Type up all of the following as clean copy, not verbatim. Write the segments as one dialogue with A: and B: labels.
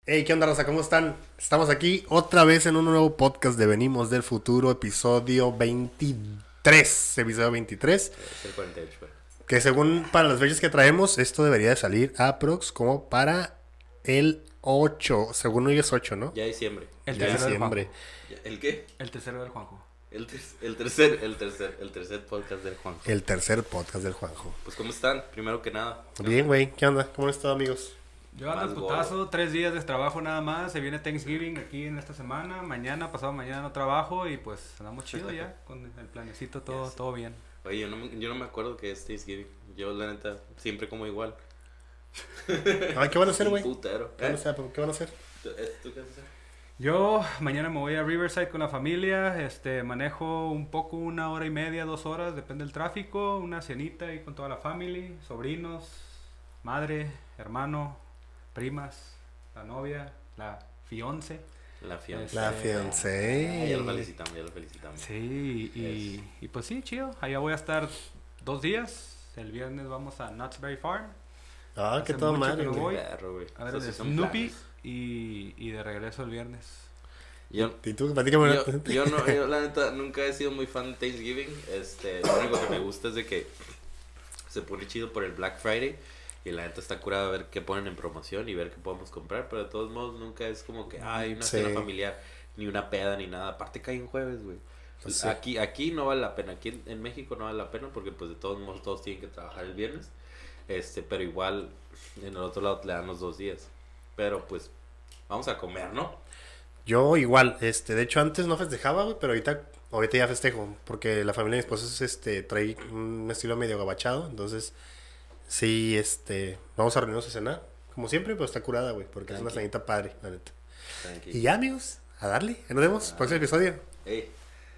A: Hey, ¿qué onda, raza? ¿Cómo están? Estamos aquí otra vez en un nuevo podcast de Venimos del Futuro, episodio 23. Episodio 23.
B: Es el 48, güey.
A: Que según para las fechas que traemos, esto debería de salir aprox como para el 8. Según hoy es 8, ¿no?
B: Ya diciembre.
C: El
A: Ya
C: tercero del
A: diciembre.
C: Juanjo.
B: ¿El qué?
C: El tercero del Juanjo.
B: El tercer podcast del Juan.
A: El tercer podcast del Juanjo.
B: Pues, ¿cómo están? Primero que nada.
A: Bien, güey. ¿Qué onda? ¿Cómo han estado, amigos?
C: Yo ando
B: Más
C: al putazo, 3 días de trabajo nada más. Se viene Thanksgiving aquí en esta semana. Mañana, pasado mañana no trabajo y pues andamos chido ya. Con el planecito todo,
B: Yes.
C: todo bien.
B: Oye, yo no me acuerdo que es Thanksgiving. Yo, la neta, siempre como igual.
A: Ay, ¿qué van a hacer, güey?
B: Un putero.
A: ¿Qué van a hacer?
B: ¿Tú qué haces?
C: Yo mañana me voy a Riverside con la familia. Manejo un poco, 1 hora y media, 2 horas, depende del tráfico. Una cenita ahí con toda la familia, sobrinos, madre, hermano, primas, la novia, la fiance.
B: La fianza.
A: La
B: Ya
A: fiancé.
B: lo felicitamos.
C: Sí, y pues sí, chido. Allá voy a estar 2 días. El viernes vamos a Knott's Berry Farm.
A: Ah, qué
C: Hace
A: todo
C: mucho
A: madre,
C: que no
A: güey.
C: voy.
B: Perro, güey.
C: A ver
B: Esos
C: el
B: sí son
C: Snoopy
B: planes.
C: y de regreso el viernes.
B: Yo,
A: ¿Y tú? Platícame.
B: yo la neta nunca he sido muy fan de Thanksgiving. Lo único que me gusta es de que se pone chido por el Black Friday y la neta está curada ver qué ponen en promoción y ver qué podemos comprar, pero de todos modos nunca es como que hay una
A: Sí.
B: cena familiar, ni una peda ni nada. Aparte cae en jueves, güey.
A: Pues sí.
B: Aquí no vale la pena, aquí en México no vale la pena porque pues de todos modos todos tienen que trabajar el viernes. Pero igual en el otro lado le dan los 2 días. Pero pues vamos a comer, ¿no?
A: Yo igual, de hecho antes no festejaba, güey, pero ahorita ya festejo, porque la familia de mi esposo trae un estilo medio gabachado, entonces sí, vamos a reunirnos a cenar, como siempre, pero está curada, güey, porque es una
B: Tranqui.
A: cenita padre, la neta.
B: Tranqui.
A: Y ya, amigos, a darle, ya nos vemos, próximo episodio.
B: Ey.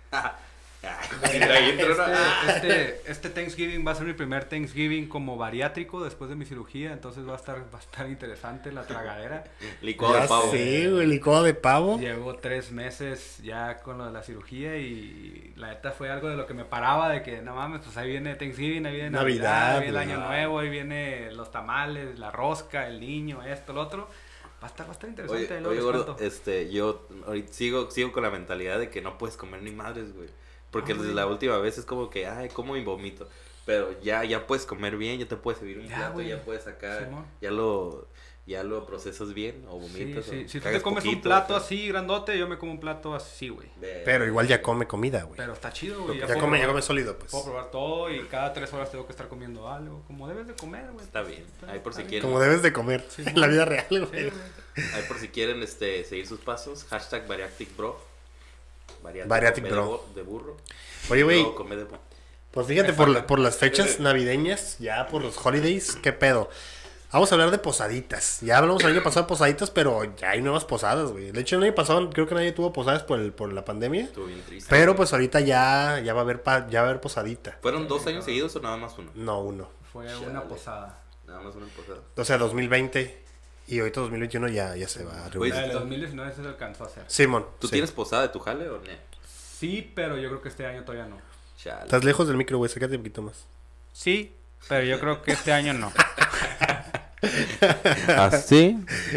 B: Ahí entró una-
C: Este Thanksgiving va a ser mi primer Thanksgiving como bariátrico después de mi cirugía, entonces va a estar interesante la tragadera.
B: Licuado de
A: Ya
B: pavo.
A: sé, güey, licuado de pavo.
C: Llevo 3 meses ya con lo de la cirugía y la neta fue algo de lo que me paraba de que no mames, pues ahí viene Thanksgiving, ahí viene
A: Navidad,
C: Navidad, ahí viene el
A: güey.
C: Año Nuevo, ahí viene los tamales, la rosca, el niño, esto, lo otro. Va a estar interesante.
B: Oye,
C: ahí luego
B: oye,
C: les
B: gordo,
C: cuento.
B: yo ahorita sigo con la mentalidad de que no puedes comer ni madres, güey. Porque
C: Ah,
B: desde
C: güey.
B: la última vez es como que, ay, como y vomito. Pero ya puedes comer bien, ya te puedes servir un
C: Ya,
B: plato,
C: güey.
B: ya puedes sacar,
C: Simón.
B: ya lo procesas bien o vomitas.
C: Sí.
B: o
C: Si tú
B: cagas
C: te comes un
B: poquito,
C: plato
B: pero-
C: así grandote, yo me como un plato así, güey.
A: Pero igual ya come comida, güey.
C: Pero está chido, güey.
A: Ya
C: puedo
A: come
C: probar-
A: sólido, pues.
C: Puedo probar todo y cada 3 horas tengo que estar comiendo algo. Como debes de comer, güey.
B: Está bien. Ahí por si
C: Está
B: quieren,
A: Como debes de comer
C: Sí,
A: en la vida real,
C: Sí,
A: güey.
C: güey.
B: ahí por si quieren seguir sus pasos, hashtag Bariatric Bro.
A: Bariatric
B: come
A: Bro.
B: de burro.
A: Oye, güey,
B: Bro, come de burro.
A: pues fíjate,
C: Me falta.
A: por las fechas navideñas, ya por los holidays, ¿qué pedo? Vamos a hablar de posaditas. Ya hablamos el año pasado de posaditas, pero ya hay nuevas posadas, güey. De hecho, el año pasado creo que nadie tuvo posadas por la pandemia.
B: Estuvo bien triste.
A: Pero pues ahorita ya va a haber posadita.
B: ¿Fueron 2 años seguidos o nada más uno?
A: No, uno.
C: Fue
B: Chale.
C: una posada.
B: Nada más una posada.
A: O sea, 2020 y ahorita 2021 ya se va a
B: Oye,
A: reunir.
C: La del 2019 se alcanzó a hacer.
A: Simón,
B: ¿Tú
A: sí.
B: tienes posada de tu jale o no?
C: Sí, pero yo creo que este año todavía no.
B: Chale.
A: Estás lejos del micro, güey, sácate un poquito más.
C: Sí, pero yo creo que este año no.
B: ¿Así?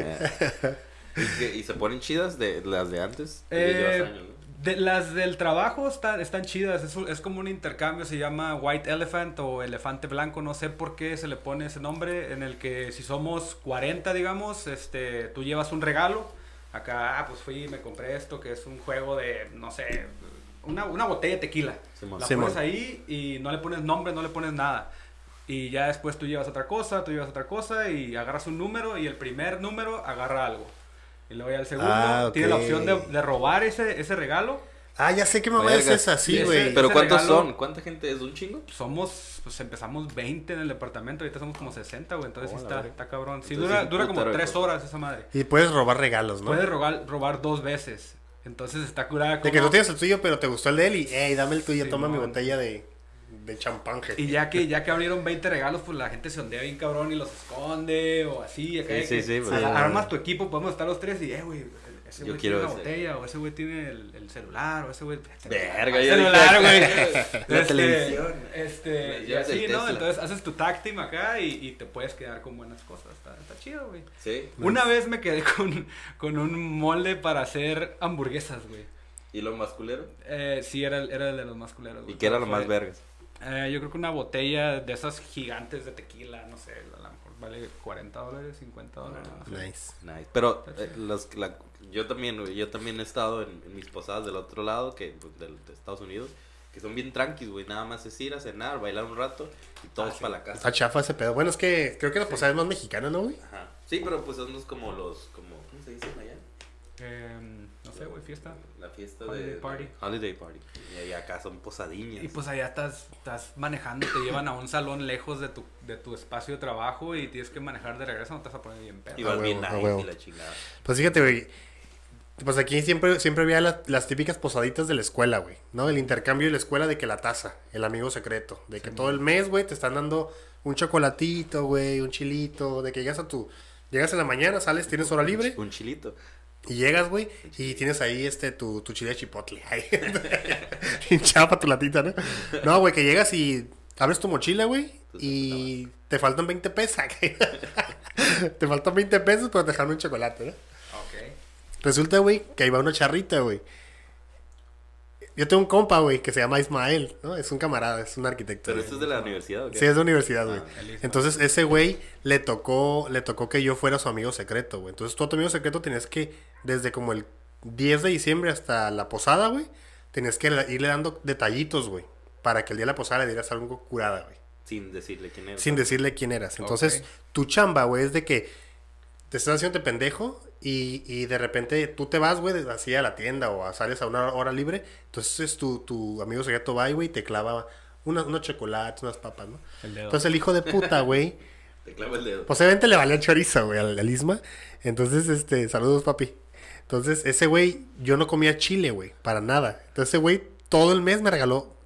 B: ¿Y se ponen chidas de las de antes? Que llevas años, ¿no?
C: Las del trabajo están chidas, es como un intercambio, se llama White Elephant o elefante blanco, no sé por qué se le pone ese nombre, en el que si somos 40, digamos, tú llevas un regalo, acá, pues fui y me compré esto, que es un juego de, no sé, una botella de tequila,
B: Simón.
C: la
A: Simón.
C: pones ahí y no le pones nombre, no le pones nada. Y ya después tú llevas otra cosa y agarras un número y el primer número agarra algo. Y luego ya el segundo
A: Ah, ok.
C: tiene la opción de robar ese regalo.
A: Ah, ya sé qué mamá es
B: Vergas.
A: esa, sí,
C: Y
A: güey.
C: ese-
B: ¿Pero cuántos
C: regalo-
B: son? ¿Cuánta gente es? ¿Un chingo?
C: Pues empezamos 20 en el departamento, ahorita somos como 60, güey, entonces
B: Oh,
C: sí
B: la
C: está,
B: verga.
C: está cabrón. Sí,
B: Entonces, un
C: dura como
B: putero de
C: 3
B: cosas.
C: horas esa madre.
A: Y puedes robar regalos, ¿no?
C: Puedes robar 2 veces. Entonces está curada
A: De que tú tienes el tuyo, pero te gustó el de él y, hey, dame el tuyo,
C: Sí,
A: toma mi
C: mon.
A: botella de champán, jefe.
C: Y ya que abrieron 20 regalos, pues la gente se ondea bien cabrón y los esconde o así. Acá
B: Sí,
C: de que
B: sí, pues.
C: armas tu equipo, podemos estar los 3 y, güey, ese
B: Yo
C: güey
B: quiero
C: tiene una
B: ese.
C: botella, o ese güey tiene el celular, o ese güey...
B: Verga,
C: el
B: yo
C: celular,
B: dije,
C: güey.
B: la televisión.
C: Y
B: Llevas el
C: así, ¿no?
B: Tesla.
C: Entonces haces tu tag team acá y te puedes quedar con buenas cosas. Está chido, güey.
B: Sí.
C: Una vez me quedé con un molde para hacer hamburguesas, güey.
B: ¿Y lo más culero?
C: Sí, era el de los más culeros,
B: ¿Y
C: güey.
B: qué era lo
C: Fue-
B: más vergas?
C: yo creo que una botella de esas gigantes de tequila, no sé, a lo mejor vale $40, $50. No sé.
A: Nice.
B: Nice. Pero
C: Está chido.
B: yo también, güey, yo también he estado en mis posadas del otro lado, que pues, de Estados Unidos, que son bien tranquis, güey. Nada más es ir a cenar, bailar un rato y todos
C: sí.
B: para la casa.
A: Está chafa ese pedo. Bueno, es que creo que la posada es más mexicana, ¿no, güey?
B: Ajá. Sí, pero pues son como ¿cómo se dicen allá?
C: No sé, güey, fiesta.
B: La fiesta
C: Holiday party.
B: Holiday party. Y acá son posadiñas.
C: Y pues allá estás manejando, te llevan a un salón lejos de tu espacio de trabajo y tienes que manejar de regreso, no te vas a poner bien pedo.
B: Y vas
A: A
B: bien
A: huevo, a
B: nice
A: huevo.
B: y la chingada.
A: Pues fíjate, güey. Pues aquí siempre había las típicas posaditas de la escuela, güey. ¿No? El intercambio de la escuela de que la taza, el amigo secreto. De que todo el mes, güey, te están dando un chocolatito, güey, un chilito. De que llegas en la mañana, sales, tienes hora libre.
B: Un chilito.
A: Y llegas, güey, y tienes ahí tu chile de chipotle. Hinchada tu latita, ¿no? No, güey, que llegas y abres tu mochila, güey, y te faltan 20 pesos. Te faltan 20 pesos para dejarme un chocolate, ¿no?
C: Ok.
A: Resulta, güey, que ahí va una charrita, güey. Yo tengo un compa, güey, que se llama Ismael, ¿no? Es un camarada, es un arquitecto.
B: Pero
A: güey.
B: esto es de la universidad, ¿o qué?
A: Sí, es de universidad, güey.
C: el Isma.
A: Entonces, ese güey le tocó que yo fuera su amigo secreto, güey. Entonces, tú a tu amigo secreto tenías que, desde como el 10 de diciembre hasta la posada, güey, tenías que irle dando detallitos, güey, para que el día de la posada le dieras algo curada, güey.
B: Sin decirle quién era.
A: Sin decirle quién eras. Entonces,
C: Ok.
A: tu chamba, güey, es de que te estás haciendo pendejo y de repente tú te vas, güey, así a la tienda o sales a una hora libre. Entonces tu amigo secreto va, güey, y te clava unos chocolates, unas papas, ¿no?
C: El dedo.
A: Entonces el hijo de puta, güey,
B: Te clava el dedo.
A: posiblemente le valía chorizo, güey, al Isma. Entonces, saludos, papi. Entonces, ese güey, yo no comía chile, güey, para nada. Entonces, ese güey, todo el mes me regaló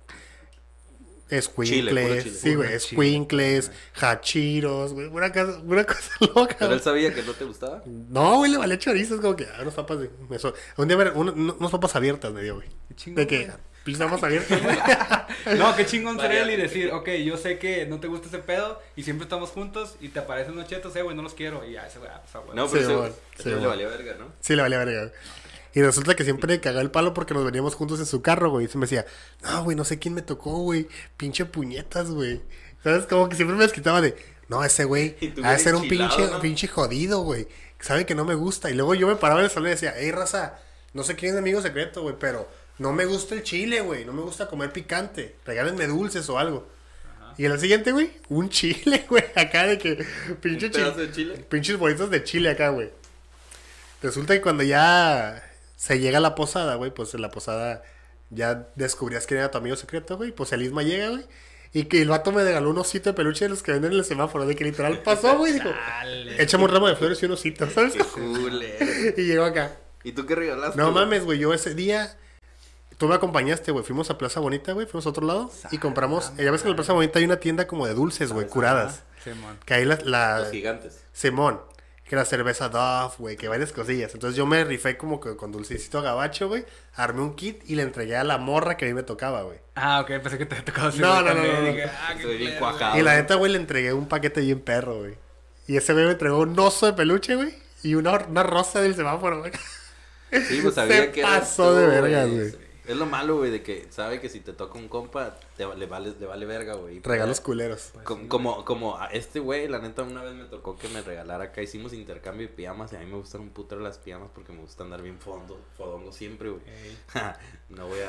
B: Chile, puro
A: escuincles,
B: chile.
A: sí, güey,
C: Puro
A: escuincles,
C: chile.
A: hachiros, güey, una cosa loca.
B: Pero él
A: güey.
B: sabía que no te gustaba.
A: No, güey, le valía chorizo, es como que, unas papas, güey. Un día, unas papas abiertas me dio, güey.
C: Qué chingón,
A: De que,
C: güey.
A: pinches papas abiertas, güey.
C: No, qué chingón sería el y
B: Variante.
C: decir, ok, yo sé que no te gusta ese pedo y siempre estamos juntos y te aparecen unos chetos, güey, no los quiero. Y ya, ese güey, pues, güey.
B: No,
A: Sí,
B: pero
A: bueno,
B: ese
A: sí,
B: le
A: bueno.
B: valía verga, ¿no?
A: Sí, le valía verga, güey. Y resulta que siempre le cagaba el palo porque nos veníamos juntos en su carro, güey. Y se me decía, no, güey, no sé quién me tocó, güey. Pinche puñetas, güey. ¿Sabes? Como que siempre me desquitaba de, no, ese güey,
B: Y tú
A: ha de
B: bien
A: ser un
B: enchilado, ¿no?
A: pinche jodido, güey. Sabe que no me gusta. Y luego yo me paraba en el salón y decía, hey, raza, no sé quién es mi amigo secreto, güey, pero no me gusta el chile, güey. No me gusta comer picante. Regálenme dulces o algo. Y en el siguiente, güey, un chile, güey. Acá de que, pinche
B: ¿Un pedazo de chile?
A: Pinches bolitas de chile acá, güey. Resulta que cuando ya se llega a la posada, güey, pues en la posada ya descubrías quién era tu amigo secreto, güey. Pues el Isma llega, güey. Y que el vato me regaló un osito de peluche de los que venden en el semáforo. De que literal pasó, güey. Dijo,
C: Dale.
A: échame un ramo de flores y un osito, ¿sabes?
B: Qué culero.
A: Y llegó acá.
B: ¿Y tú qué regalaste?
A: No
B: güey?
A: mames, güey. Yo ese día... Tú me acompañaste, güey. Fuimos a Plaza Bonita, güey. Fuimos a otro lado. Y compramos... Ya ves que en la Plaza Bonita hay una tienda como de dulces, güey. Curadas.
C: Simón.
A: Que ahí
B: Los gigantes.
A: Simón, que la cerveza Dove, güey, que varias cosillas. Entonces yo me rifé como que con dulcecito gabacho, güey. Armé un kit y le entregué a la morra que a mí me tocaba, güey.
C: Ah, ok, pensé que te había tocado ese
A: No,
C: güey
A: no, no,
C: también.
A: no, no.
C: Dije, ah, qué
B: Estoy bien
C: culero,
B: cuajado.
A: Y la neta, güey, le entregué un paquete bien perro, güey. Y ese güey me entregó un oso de peluche, güey. Y una rosa del semáforo, güey.
B: Sí, pues sabía
A: Se
B: que eras
A: pasó
B: tú,
A: de verga, güey.
B: Es lo malo, güey, de que sabe que si te toca un compa, le vale verga, güey.
A: Regalos culeros.
B: Como a este güey, la neta, una vez me tocó que me regalara acá. Hicimos intercambio de pijamas y a mí me gustan un putero las pijamas porque me gusta andar bien fodongo siempre, güey.
C: Ey.
B: No voy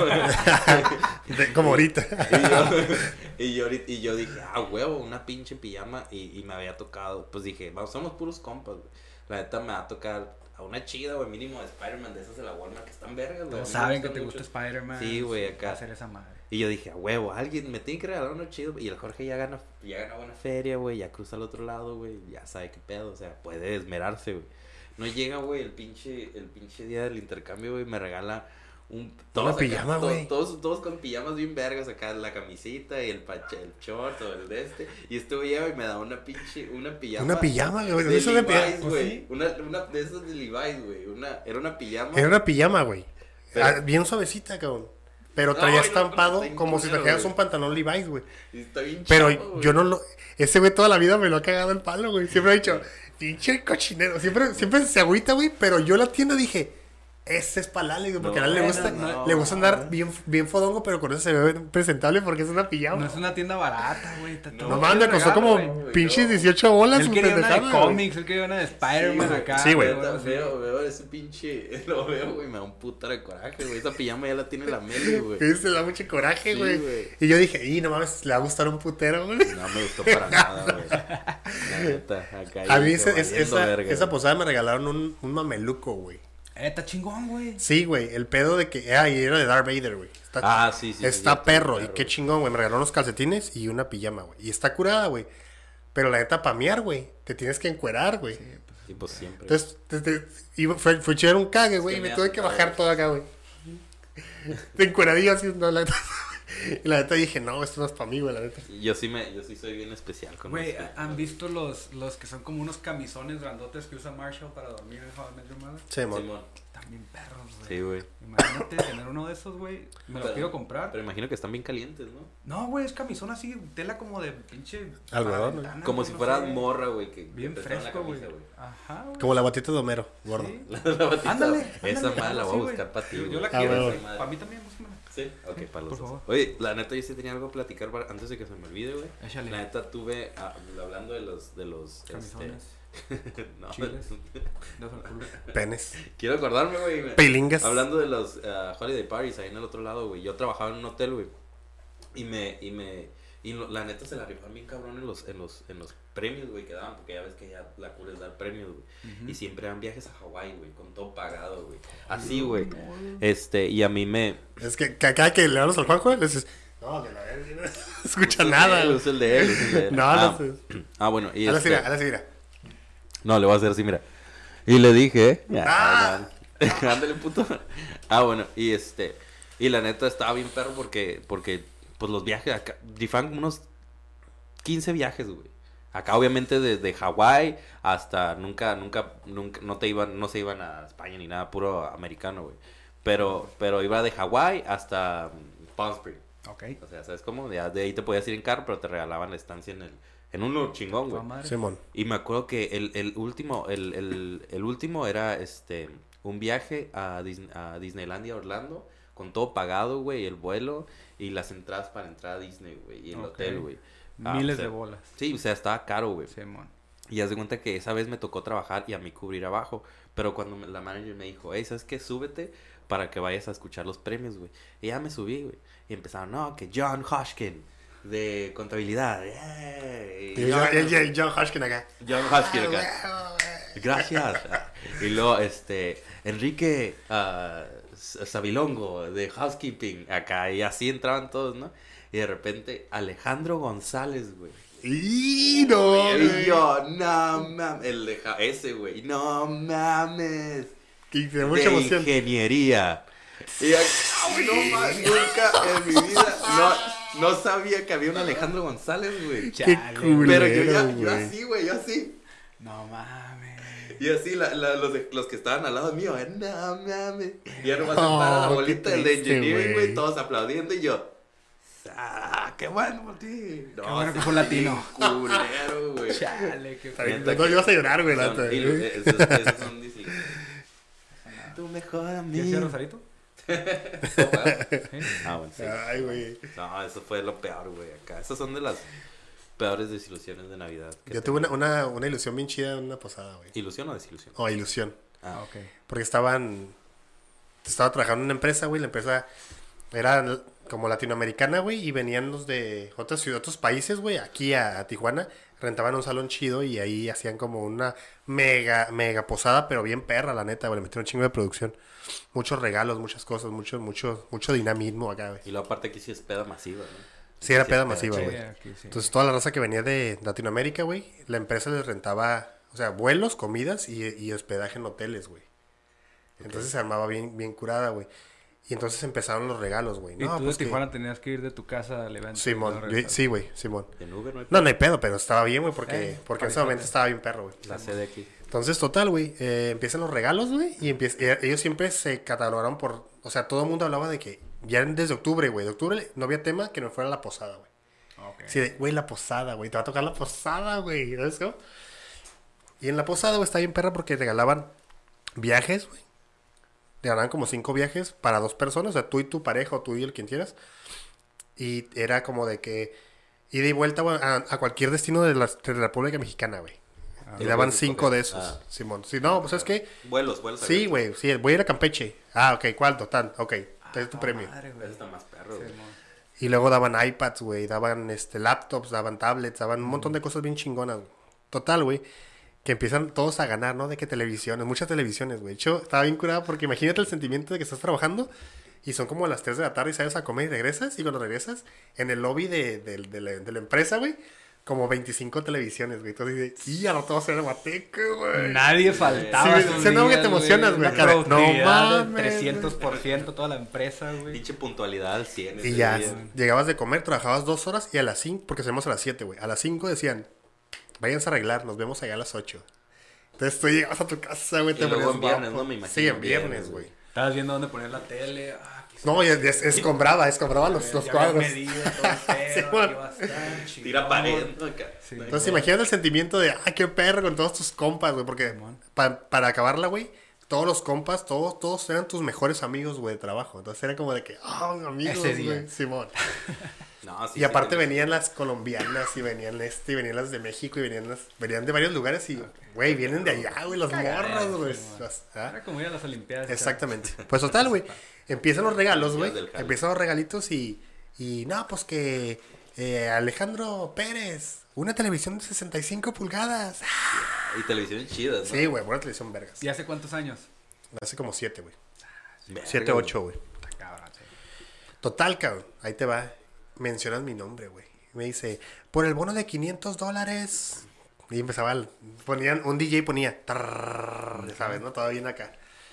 B: a...
A: Como ahorita.
B: Y yo dije, huevo, una pinche pijama. Y me había tocado, pues dije, vamos, somos puros compas, güey. La neta me va a tocar a una chida, güey, mínimo de Spider-Man, de esas de la Walmart que están vergas, güey.
C: Todos
B: Me
C: saben que
B: gustan
C: te
B: mucho.
C: gusta Spider-Man.
B: Sí, güey, acá.
C: Va a ser esa madre.
B: Y yo dije, huevo, alguien me tiene que regalar uno chido. Y el Jorge ya gana buena feria, güey, ya cruza al otro lado, güey, ya sabe qué pedo, o sea, puede esmerarse, güey. No llega, güey, el pinche día del intercambio, güey, me regala
A: Una pijama, güey.
B: Todos con pijamas bien vergas acá, la camisita y el short o el de este. Y este güey llega y me da una pijama.
A: Una pijama, güey.
B: De
A: Eso de
B: Levi's,
A: pijama.
B: güey. Una de esas de Levi's, güey. Era una pijama.
A: Era una pijama, güey.
B: Pero-
A: Bien suavecita, cabrón. Pero
B: No,
A: traía
B: güey, no,
A: estampado
B: está bien
A: como si
B: culero,
A: trajeras
B: güey.
A: un pantalón Levi's, güey.
B: Y está bien
A: Pero
B: chavo, güey.
A: yo no lo... Ese güey toda la vida me lo ha cagado el palo, güey. Siempre ha dicho, pinche cochinero. Siempre se agüita, güey. Pero yo la tienda dije, ese es para Lali, güey. Porque a Lali le gusta andar bien fodongo, pero con eso se ve presentable porque es una pijama.
C: No es una tienda barata, güey.
A: No mames, me costó como
B: güey,
A: pinches
B: no.
A: 18 bolas.
C: Él
A: su
C: quería una de
A: pendejada, güey.
C: cómics, él quería una de Spider-Man
B: güey.
C: acá.
A: Sí, güey.
C: algo así.
B: Veo ese pinche. Lo veo, güey. Me da un puta de coraje, güey. Esa pijama ya la tiene la Meli, güey.
A: Que se da mucho coraje,
B: Sí,
A: güey.
B: güey.
A: Y yo dije, no mames, le va a gustar un putero, güey.
B: No me gustó para nada, güey. La neta, acá.
A: A mí
B: dije, valiendo verga,
A: esa
B: güey.
A: posada me regalaron un mameluco, güey.
C: Está chingón, güey.
A: Sí, güey, el pedo de que... y era de Darth Vader, güey.
B: Ah, sí, sí.
A: Está
B: sí,
A: perro, y
B: claro,
A: qué
B: güey.
A: chingón, güey. Me regalaron unos calcetines y una pijama, güey. Y está curada, güey. Pero la neta, pamear, güey. Te tienes que encuerar, güey.
B: Sí, pues siempre.
A: Entonces, fue echar un cague, güey.
B: Es
A: Y
B: que
A: me
B: me
A: tuve
B: hace
A: que
B: cagar.
A: bajar todo acá, güey. De encueradillo así, no, la neta. Y la neta dije, no, esto no es para mí, güey, la neta.
B: Yo sí soy bien especial con
C: Güey,
B: eso.
C: ¿han visto los que son como unos camisones grandotes que usa Marshall para dormir en How I Met Your Mother?
A: Sí, mon.
B: Simón.
C: Están bien perros, güey.
B: Sí, güey.
C: Imagínate tener uno de esos, güey. Me los
B: Pero-
C: quiero comprar.
B: Pero imagino que están bien calientes, ¿no?
C: No, güey, es camisón así, tela como de pinche...
A: Algodón,
C: para ventana,
B: Como
C: güey,
B: si
C: no
B: fuera
C: sé.
B: morra, güey.
C: Bien
B: que te traen
C: fresco,
B: la
C: güey.
B: camisa,
C: Ajá, güey.
A: Como la batita de Homero, gordo.
C: Sí.
B: La batita.
C: Ándale.
B: Esa
C: ándale,
B: madre la
C: algo
B: voy a
C: así,
B: buscar
C: güey.
B: para ti,
C: Yo
B: güey.
C: la
A: Ah,
C: quiero,
A: güey.
C: güey. Para mí también, búscamela.
B: Sí, ok, para los
C: Por
B: dos.
C: favor.
B: Oye, la neta, yo sí tenía algo a platicar antes de que se me olvide, güey.
C: Échale.
B: La neta, tuve, hablando de los
C: Camisones,
B: no,
C: chiles, dedos al culo.
A: Penes.
B: quiero acordarme, güey.
A: Pilingas.
B: Hablando de los holiday parties ahí en el otro lado, güey. Yo trabajaba en un hotel, güey. La neta se la rifaban bien cabrón en los premios, güey, que daban, porque ya ves que ya la cura es dar premios, güey. Y siempre eran viajes a Hawái, güey, con todo pagado, güey. Así, güey. Y a mí me...
A: Es que cada que le hablamos al Juanjo, le dices, no, que la verga, no escucha nada, güey.
B: Es el de él, es el de él.
A: No, no sé.
B: Bueno, y
A: Ahora sí, mira.
B: No, le voy a hacer así, mira. Y le dije...
A: ¡Ah!
B: Ándale, puto. Bueno, y la neta estaba bien perro porque pues los viajes acá, rifan como unos 15 viajes, güey. Acá obviamente desde Hawái hasta nunca no se iban a España ni nada, puro americano, güey. Pero iba de Hawái hasta Palm Springs.
C: Ok.
B: O sea, ¿sabes cómo? Ya de ahí te podías ir en carro, pero te regalaban la estancia en uno chingón, güey.
C: Toda madre.
A: Simón.
B: Y me acuerdo que el último era un viaje a Disneylandia Orlando con todo pagado, güey, el vuelo y las entradas para entrar a Disney, güey, y el
C: Ok.
B: hotel, güey.
C: Miles
B: o sea,
C: de bolas.
B: Sí, o sea, estaba caro, güey.
C: Simón.
B: Y haz de cuenta que esa vez me tocó trabajar y a mí cubrir abajo, pero cuando la manager me dijo, hey, ¿sabes qué? Súbete para que vayas a escuchar los premios, güey. Y ya me subí, güey. Y empezaron, no, que John Hoshkin de contabilidad.
A: Y el John Hodgkin acá.
B: John Hoshkin acá. Gracias. Y luego, Enrique Sabilongo de Housekeeping acá. Y así entraban todos, ¿no? Y de repente, Alejandro González, güey.
A: Y no,
B: Y
A: güey.
B: yo, no mames. Ese, güey. No mames.
A: Que de
B: De
A: mucha emoción.
B: ingeniería. Y no mames, nunca en mi vida no sabía que había un Alejandro González, güey.
A: Qué
C: Chale,
A: culero,
B: Pero yo
A: güey.
B: así, güey, yo así.
C: No mames.
B: Y así los que estaban al lado mío, no mames. Y ya nomás se
A: Oh,
B: para la
A: qué
B: bolita del de
A: triste,
B: engineering,
A: güey.
B: güey, todos aplaudiendo y yo. ¡Qué bueno por ti! No,
C: Qué bueno que
B: sí,
C: fue latino.
B: Culero, güey.
C: Chale, qué
B: Neta
A: No
B: que
A: ibas a llorar, güey, la
B: son-
A: neta,
B: y
A: güey.
B: esos son dicen, tu mejor
C: ¿Qué
B: amigo.
C: hacía Rosarito?
B: Bueno, sí.
A: Ay, güey.
B: No, eso fue lo peor, güey, acá. Esas son de las peores desilusiones de Navidad. que
A: Yo tuve
B: tengo.
A: una ilusión bien chida en una posada, güey.
B: ¿Ilusión o desilusión?
A: Oh, ilusión.
C: Ah, ok.
A: Porque estaba trabajando en una empresa, güey. La empresa era como latinoamericana, güey. Y venían los de otras ciudades, otros países, güey. Aquí a Tijuana. Rentaban un salón chido y ahí hacían como una mega posada, pero bien perra, la neta, güey. Le metieron un chingo de producción. Muchos regalos, muchas cosas, mucho dinamismo acá, güey.
B: Y luego aparte aquí sí es peda masiva, ¿no?
A: Sí, era
B: Sí,
A: peda
B: es
A: masiva,
C: Sí,
A: güey.
C: aquí sí.
A: Entonces toda la raza que venía de Latinoamérica, güey, la empresa les rentaba, o sea, vuelos, comidas y hospedaje en hoteles, güey. Entonces se armaba bien curada, güey. Y entonces empezaron los regalos, güey.
C: Y
A: No,
C: tú
A: pues
C: de
A: que...
C: Tijuana tenías que ir de tu casa al evento.
A: Simón, sí, güey, Simón.
B: En Uber no hay
A: No, no hay pedo, pero estaba bien, güey, porque en ese momento
C: parizote.
A: estaba bien perro, güey.
B: la sede aquí.
A: Entonces, total, güey, empiezan los regalos, güey, y ellos siempre se catalogaron por... O sea, todo el mundo hablaba de que ya desde octubre, güey, de octubre no había tema que no fuera la posada, güey.
C: Ok.
A: Sí, güey, la posada, güey, te va a tocar la posada, güey, ¿sabes cómo? Y en la posada, güey, está bien perra porque regalaban viajes, güey. Regalaban como 5 viajes para 2 personas, o sea, tú y tu pareja o tú y el quien quieras. Y era como de que ida y vuelta güey, a cualquier destino de la República Mexicana, güey.
C: Ah,
A: Y daban
B: puedes
A: 5
B: escoger.
A: de esos,
B: Ah.
A: Simón. Sí, no, pues es que...
B: Vuelos
A: Sí, güey, sí, voy a ir a Campeche. Ah, ok, ¿cuál? Total, ok, es tu premio.
C: Madre, güey.
B: Ese está más perro, güey.
C: Simón.
A: Y luego daban iPads, güey, daban laptops, daban tablets, daban un montón de cosas bien chingonas, güey. Total, güey, que empiezan todos a ganar, ¿no? De que televisiones, muchas televisiones, güey. De hecho, estaba bien curado porque imagínate el sentimiento de que estás trabajando y son como las 3 de la tarde y sales a comer y regresas. Y cuando regresas, en el lobby de la empresa, güey, como 25 televisiones, güey. Entonces dices, y a rato va a ser el guateque, güey.
C: Nadie faltaba.
A: Sí,
C: esos
A: se nota que
C: días,
A: te emocionas, güey,
C: Una
A: cara. No
C: productividad de
A: mames,
C: 300% toda la empresa, güey.
B: Pinche puntualidad al 100.
A: Y
B: ese
A: ya,
B: día.
A: llegabas de comer, trabajabas 2 horas y a las 5, porque salimos a las 7, güey. A las 5 decían, váyanse a arreglar, nos vemos allá a las 8. Entonces tú llegabas a tu casa, güey,
B: Y
A: te
B: luego
A: ponías
B: en viernes,
A: guapo.
B: ¿no? Me imagino,
A: Sí, en
B: viernes,
A: viernes, güey.
C: Estabas viendo dónde poner la tele. Ah, qué
A: No, y escombraba los
C: ya
A: cuadros.
C: habías medido todo el pedo,
A: Sí,
C: aquí
A: bueno.
C: va a estar, chingón.
B: Tira pared, ¿no? Acá.
C: Sí.
A: Entonces imagínate el sentimiento de, ah, qué perro con todos tus compas, güey, porque
C: Simón.
A: para acabarla, güey, todos los compas, todos eran tus mejores amigos, güey, de trabajo. Entonces era como de que, ah, amigos,
C: Ese día.
A: güey, Simón.
B: No, sí,
A: Y aparte
B: sí,
A: venían las colombianas y venían y venían las de México y venían de varios lugares y, güey, vienen de allá, güey, los morros, güey. ¿Ah?
C: Era como ir a las Olimpiadas.
A: Exactamente. Pues total, güey. Empiezan los regalos, güey.
B: Del jale.
A: Empiezan los regalitos y no, pues que Alejandro Pérez, una televisión de 65 pulgadas.
B: Y televisiones chidas, ¿no?
A: Sí, güey, buena televisión, vergas.
C: ¿Y hace cuántos años?
A: Hace como 7, güey.
B: Verga,
A: 7, 8, güey.
C: Está cabrón, sí.
A: Total, cabrón. Ahí te va. Mencionas mi nombre, güey. Me dice, por el bono de $500. Y empezaba, un DJ ponía, tarrrr, ya sabes, ¿no? Todo bien acá.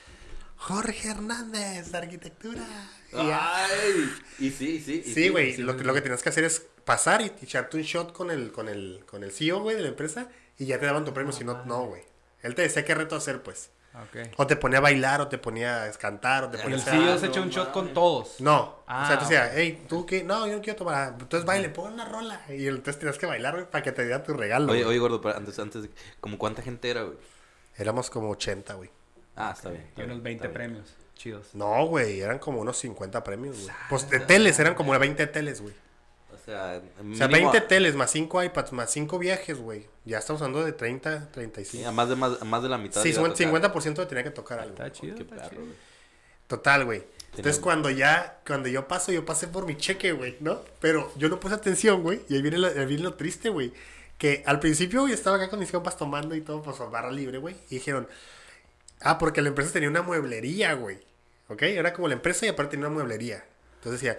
A: Jorge Hernández, arquitectura. Y ya.
B: Ay, y sí.
A: Sí, güey.
C: sí,
A: Lo que tenías que hacer es pasar y echarte un shot con el CEO, güey, de la empresa. Y ya te daban tu premio. Si no, no, güey. Él te decía qué reto hacer, pues.
C: Ok.
A: O te ponía a bailar, o te ponía a cantar, o te
C: Y
A: ponía
C: el
A: a
C: CEO
A: hacer...
C: se echa un
B: no
C: shot con
B: mames.
C: todos.
A: No.
C: Ah,
A: o sea, te decía,
C: ok.
A: hey, ¿tú qué? No, yo no quiero tomar. Entonces baile, pon una rola. Y entonces tenías que bailar, güey, para que te diera tu regalo.
B: Oye,
A: güey.
B: gordo, pero antes, ¿como cuánta gente era, güey?
A: Éramos como 80, güey.
B: Ah, está bien.
C: Y unos 20 premios. Chidos.
A: No, güey, eran como unos 50 premios, güey. Pues de teles, eran como 20 teles, güey.
B: O sea,
A: O sea, 20 teles más 5 iPads más 5 viajes, güey. Ya estamos hablando de 30,
B: Sí,
A: 35.
B: a más de la mitad.
A: Sí,
B: iba a tocar.
A: 50% tenía que tocar algo.
C: Está chido,
B: Qué
C: está
B: perro,
C: chido.
B: güey.
A: Total, güey. Entonces
B: Tenemos-
A: cuando yo pasé por mi cheque, güey, ¿no? Pero yo no puse atención, güey. Y ahí viene lo triste, güey. Que al principio yo estaba acá con mis compas tomando y todo, pues barra libre, güey. Y dijeron, porque la empresa tenía una mueblería, güey. ¿Ok? Era como la empresa y aparte tenía una mueblería. Entonces decía,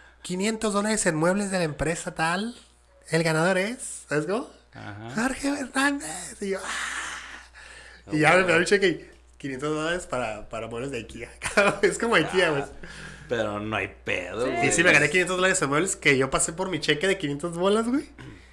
A: $500 en muebles de la empresa tal. El ganador es, ¿sabes cómo?
C: Ajá.
A: Jorge Hernández. Y yo, Y ya me da un cheque y $500 para muebles de IKEA. Es como IKEA, güey.
B: Pero no hay pedo, güey.
A: Y sí, me gané $500 en muebles que yo pasé por mi cheque de 500 bolas, güey.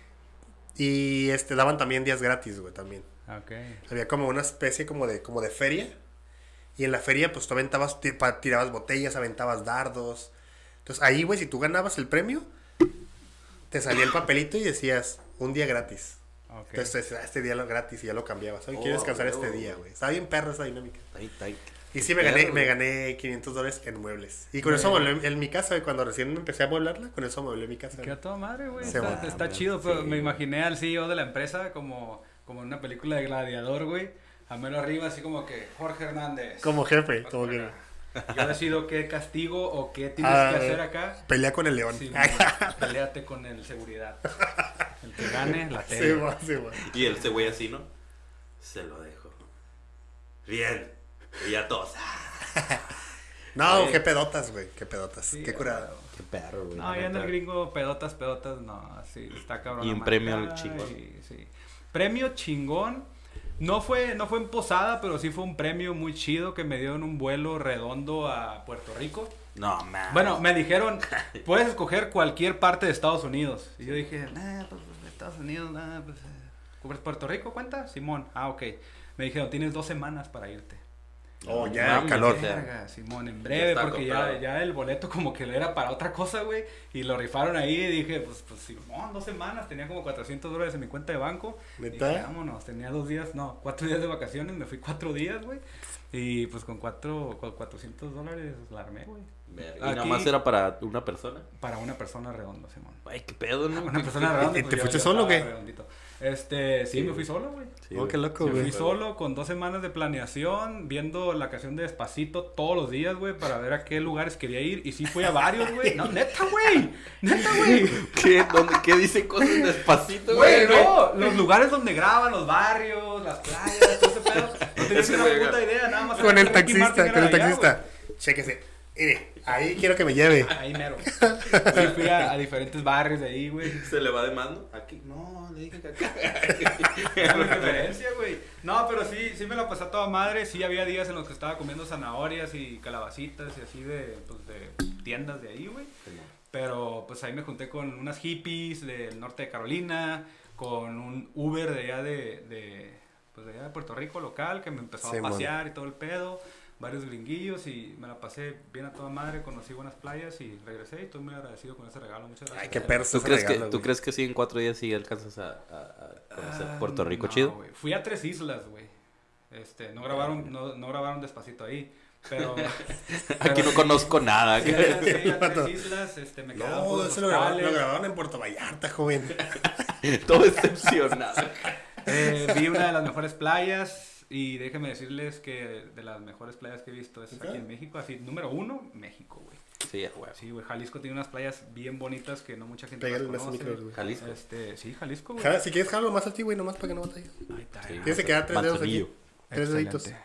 A: Y daban también días gratis, güey, también.
C: Ok.
A: Había como una especie como de feria. Y en la feria, pues tú aventabas, tirabas botellas, aventabas dardos. Entonces ahí, güey, si tú ganabas el premio, te salía el papelito y decías, un día gratis.
C: Ok.
A: Entonces, este día lo gratis y ya lo cambiabas. Hoy quiero descansar
B: huevo,
A: este día,
B: güey.
A: güey. Estaba bien perra esa dinámica.
B: Ahí.
A: Y sí, me gané $500 en muebles. Y con eso mueblé en mi casa, güey. Cuando recién empecé a mueblarla, con eso mueblé mi casa.
C: Queda toda madre, güey.
A: Sí,
C: Está,
A: güey.
C: está chido, pero me imaginé al CEO de la empresa como en una película de Gladiador, güey. A mero arriba, así como que Jorge Hernández.
A: Como jefe, como que
C: Yo decido qué castigo o qué tienes
A: Ah,
C: que hacer acá.
A: pelea con el león.
C: Sí, peleate con el seguridad. El que gane, la
A: Sí,
C: tele.
A: güey, sí, güey.
B: Y ese güey así, ¿no? Se lo dejo. Bien. Y ya todos.
A: No,
B: Oye.
A: qué pedotas, güey. Qué pedotas.
C: Sí,
A: qué curada.
C: güey.
B: Qué perro, güey.
C: No, ya en el gringo, pedotas, no, así, está cabrón.
B: Y un
C: la
B: premio
C: marca,
B: chingón.
C: Sí. Premio chingón. No fue en posada, pero sí fue un premio muy chido que me dio en un vuelo redondo a Puerto Rico.
B: No, man.
C: Bueno, me dijeron, puedes escoger cualquier parte de Estados Unidos. Y yo dije, pues de Estados Unidos, pues Puerto Rico cuenta, Simón. Ah, ok. Me dijeron, tienes 2 semanas para irte.
A: Oh, ya,
B: Mames,
A: calor.
B: o sea,
C: Verga, Simón, en
B: ya
C: breve,
B: está
C: porque
B: comprado.
C: ya el boleto como que era para otra cosa, güey. Y lo rifaron ahí y dije, pues Simón, 2 semanas. Tenía como $400 en mi cuenta de banco.
A: ¿Neta?
C: Dije, vámonos, tenía 4 días de vacaciones. Me fui 4 días, güey. Y pues con $400 la armé, güey.
B: Verga, ¿y
C: Aquí-
B: nada más era para una persona?
C: Para una persona redonda, Simón.
B: Ay, qué pedo, ¿no?
C: Una persona redonda.
A: ¿Y
C: pues
A: te
C: yo-
A: fuiste
C: yo
A: solo o
C: estaba
A: qué?
C: redondito. Sí, me fui solo, güey.
B: Sí,
A: Oh,
B: güey.
A: qué loco,
C: Me
A: güey.
C: fui solo con 2 semanas de planeación, viendo la canción de Despacito todos los días, güey, para ver a qué lugares quería ir. Y sí fui a varios, güey. No, neta, güey. Neta, güey.
B: ¿Qué dice cosas despacito,
C: Güey, no. Los lugares donde graban, los barrios, las playas, todo ese pedo. No tenía
B: Ese
C: ni una
B: güey,
C: puta idea, nada más.
A: Con el
C: era que Ricky
A: taxista,
C: Martin
A: con el
C: era allá,
A: taxista. Chéquese. Mire, ahí quiero que me lleve.
C: güey. Ahí mero. Sí, fui a diferentes barrios de ahí, güey.
B: ¿Se le va de mando? Aquí. No, le dije que acá.
C: Dame referencia, güey. No, pero sí me la pasé a toda madre. Sí había días en los que estaba comiendo zanahorias y calabacitas y así de tiendas de ahí, güey. Pero pues ahí me junté con unas hippies del norte de Carolina, con un Uber de allá pues de allá de Puerto Rico local que me empezó
A: Sí,
C: a
A: mon.
C: pasear y todo el pedo. Varios gringuillos y me la pasé bien a toda madre, conocí buenas playas y regresé y estoy muy agradecido con ese regalo. Muchas gracias.
A: Ay, qué perso
B: ¿Tú
A: ese
B: crees,
A: regalo,
B: ¿Tú
A: güey.
B: crees que sí en 4 días sí alcanzas a conocer Puerto Rico
C: No,
B: chido?
C: güey. Fui a 3 islas, güey. No grabaron Despacito ahí, pero...
B: Aquí no conozco nada.
C: Sí, a 3 islas, me quedaban
A: No,
C: puros
A: eso lo grabaron,
C: hostales.
A: en Puerto Vallarta, joven.
B: Todo decepcionado.
C: Vi una de las mejores playas y déjenme decirles que de las mejores playas que he visto es aquí en México. Así, número 1, México, güey.
B: Sí, güey.
C: Sí, güey, Jalisco tiene unas playas bien bonitas que no mucha gente
A: Pégale
C: las
A: más al
C: conoce.
A: micro, güey.
B: Jalisco.
C: Sí, Jalisco, güey.
A: Jala, si quieres, jalo más a ti, güey, nomás para que no batalles.
C: Ahí está.
B: Sí.
A: Tienes que quedar 3 dedos aquí.
B: Manzanillo.
A: 3 deditos.
C: Excelente.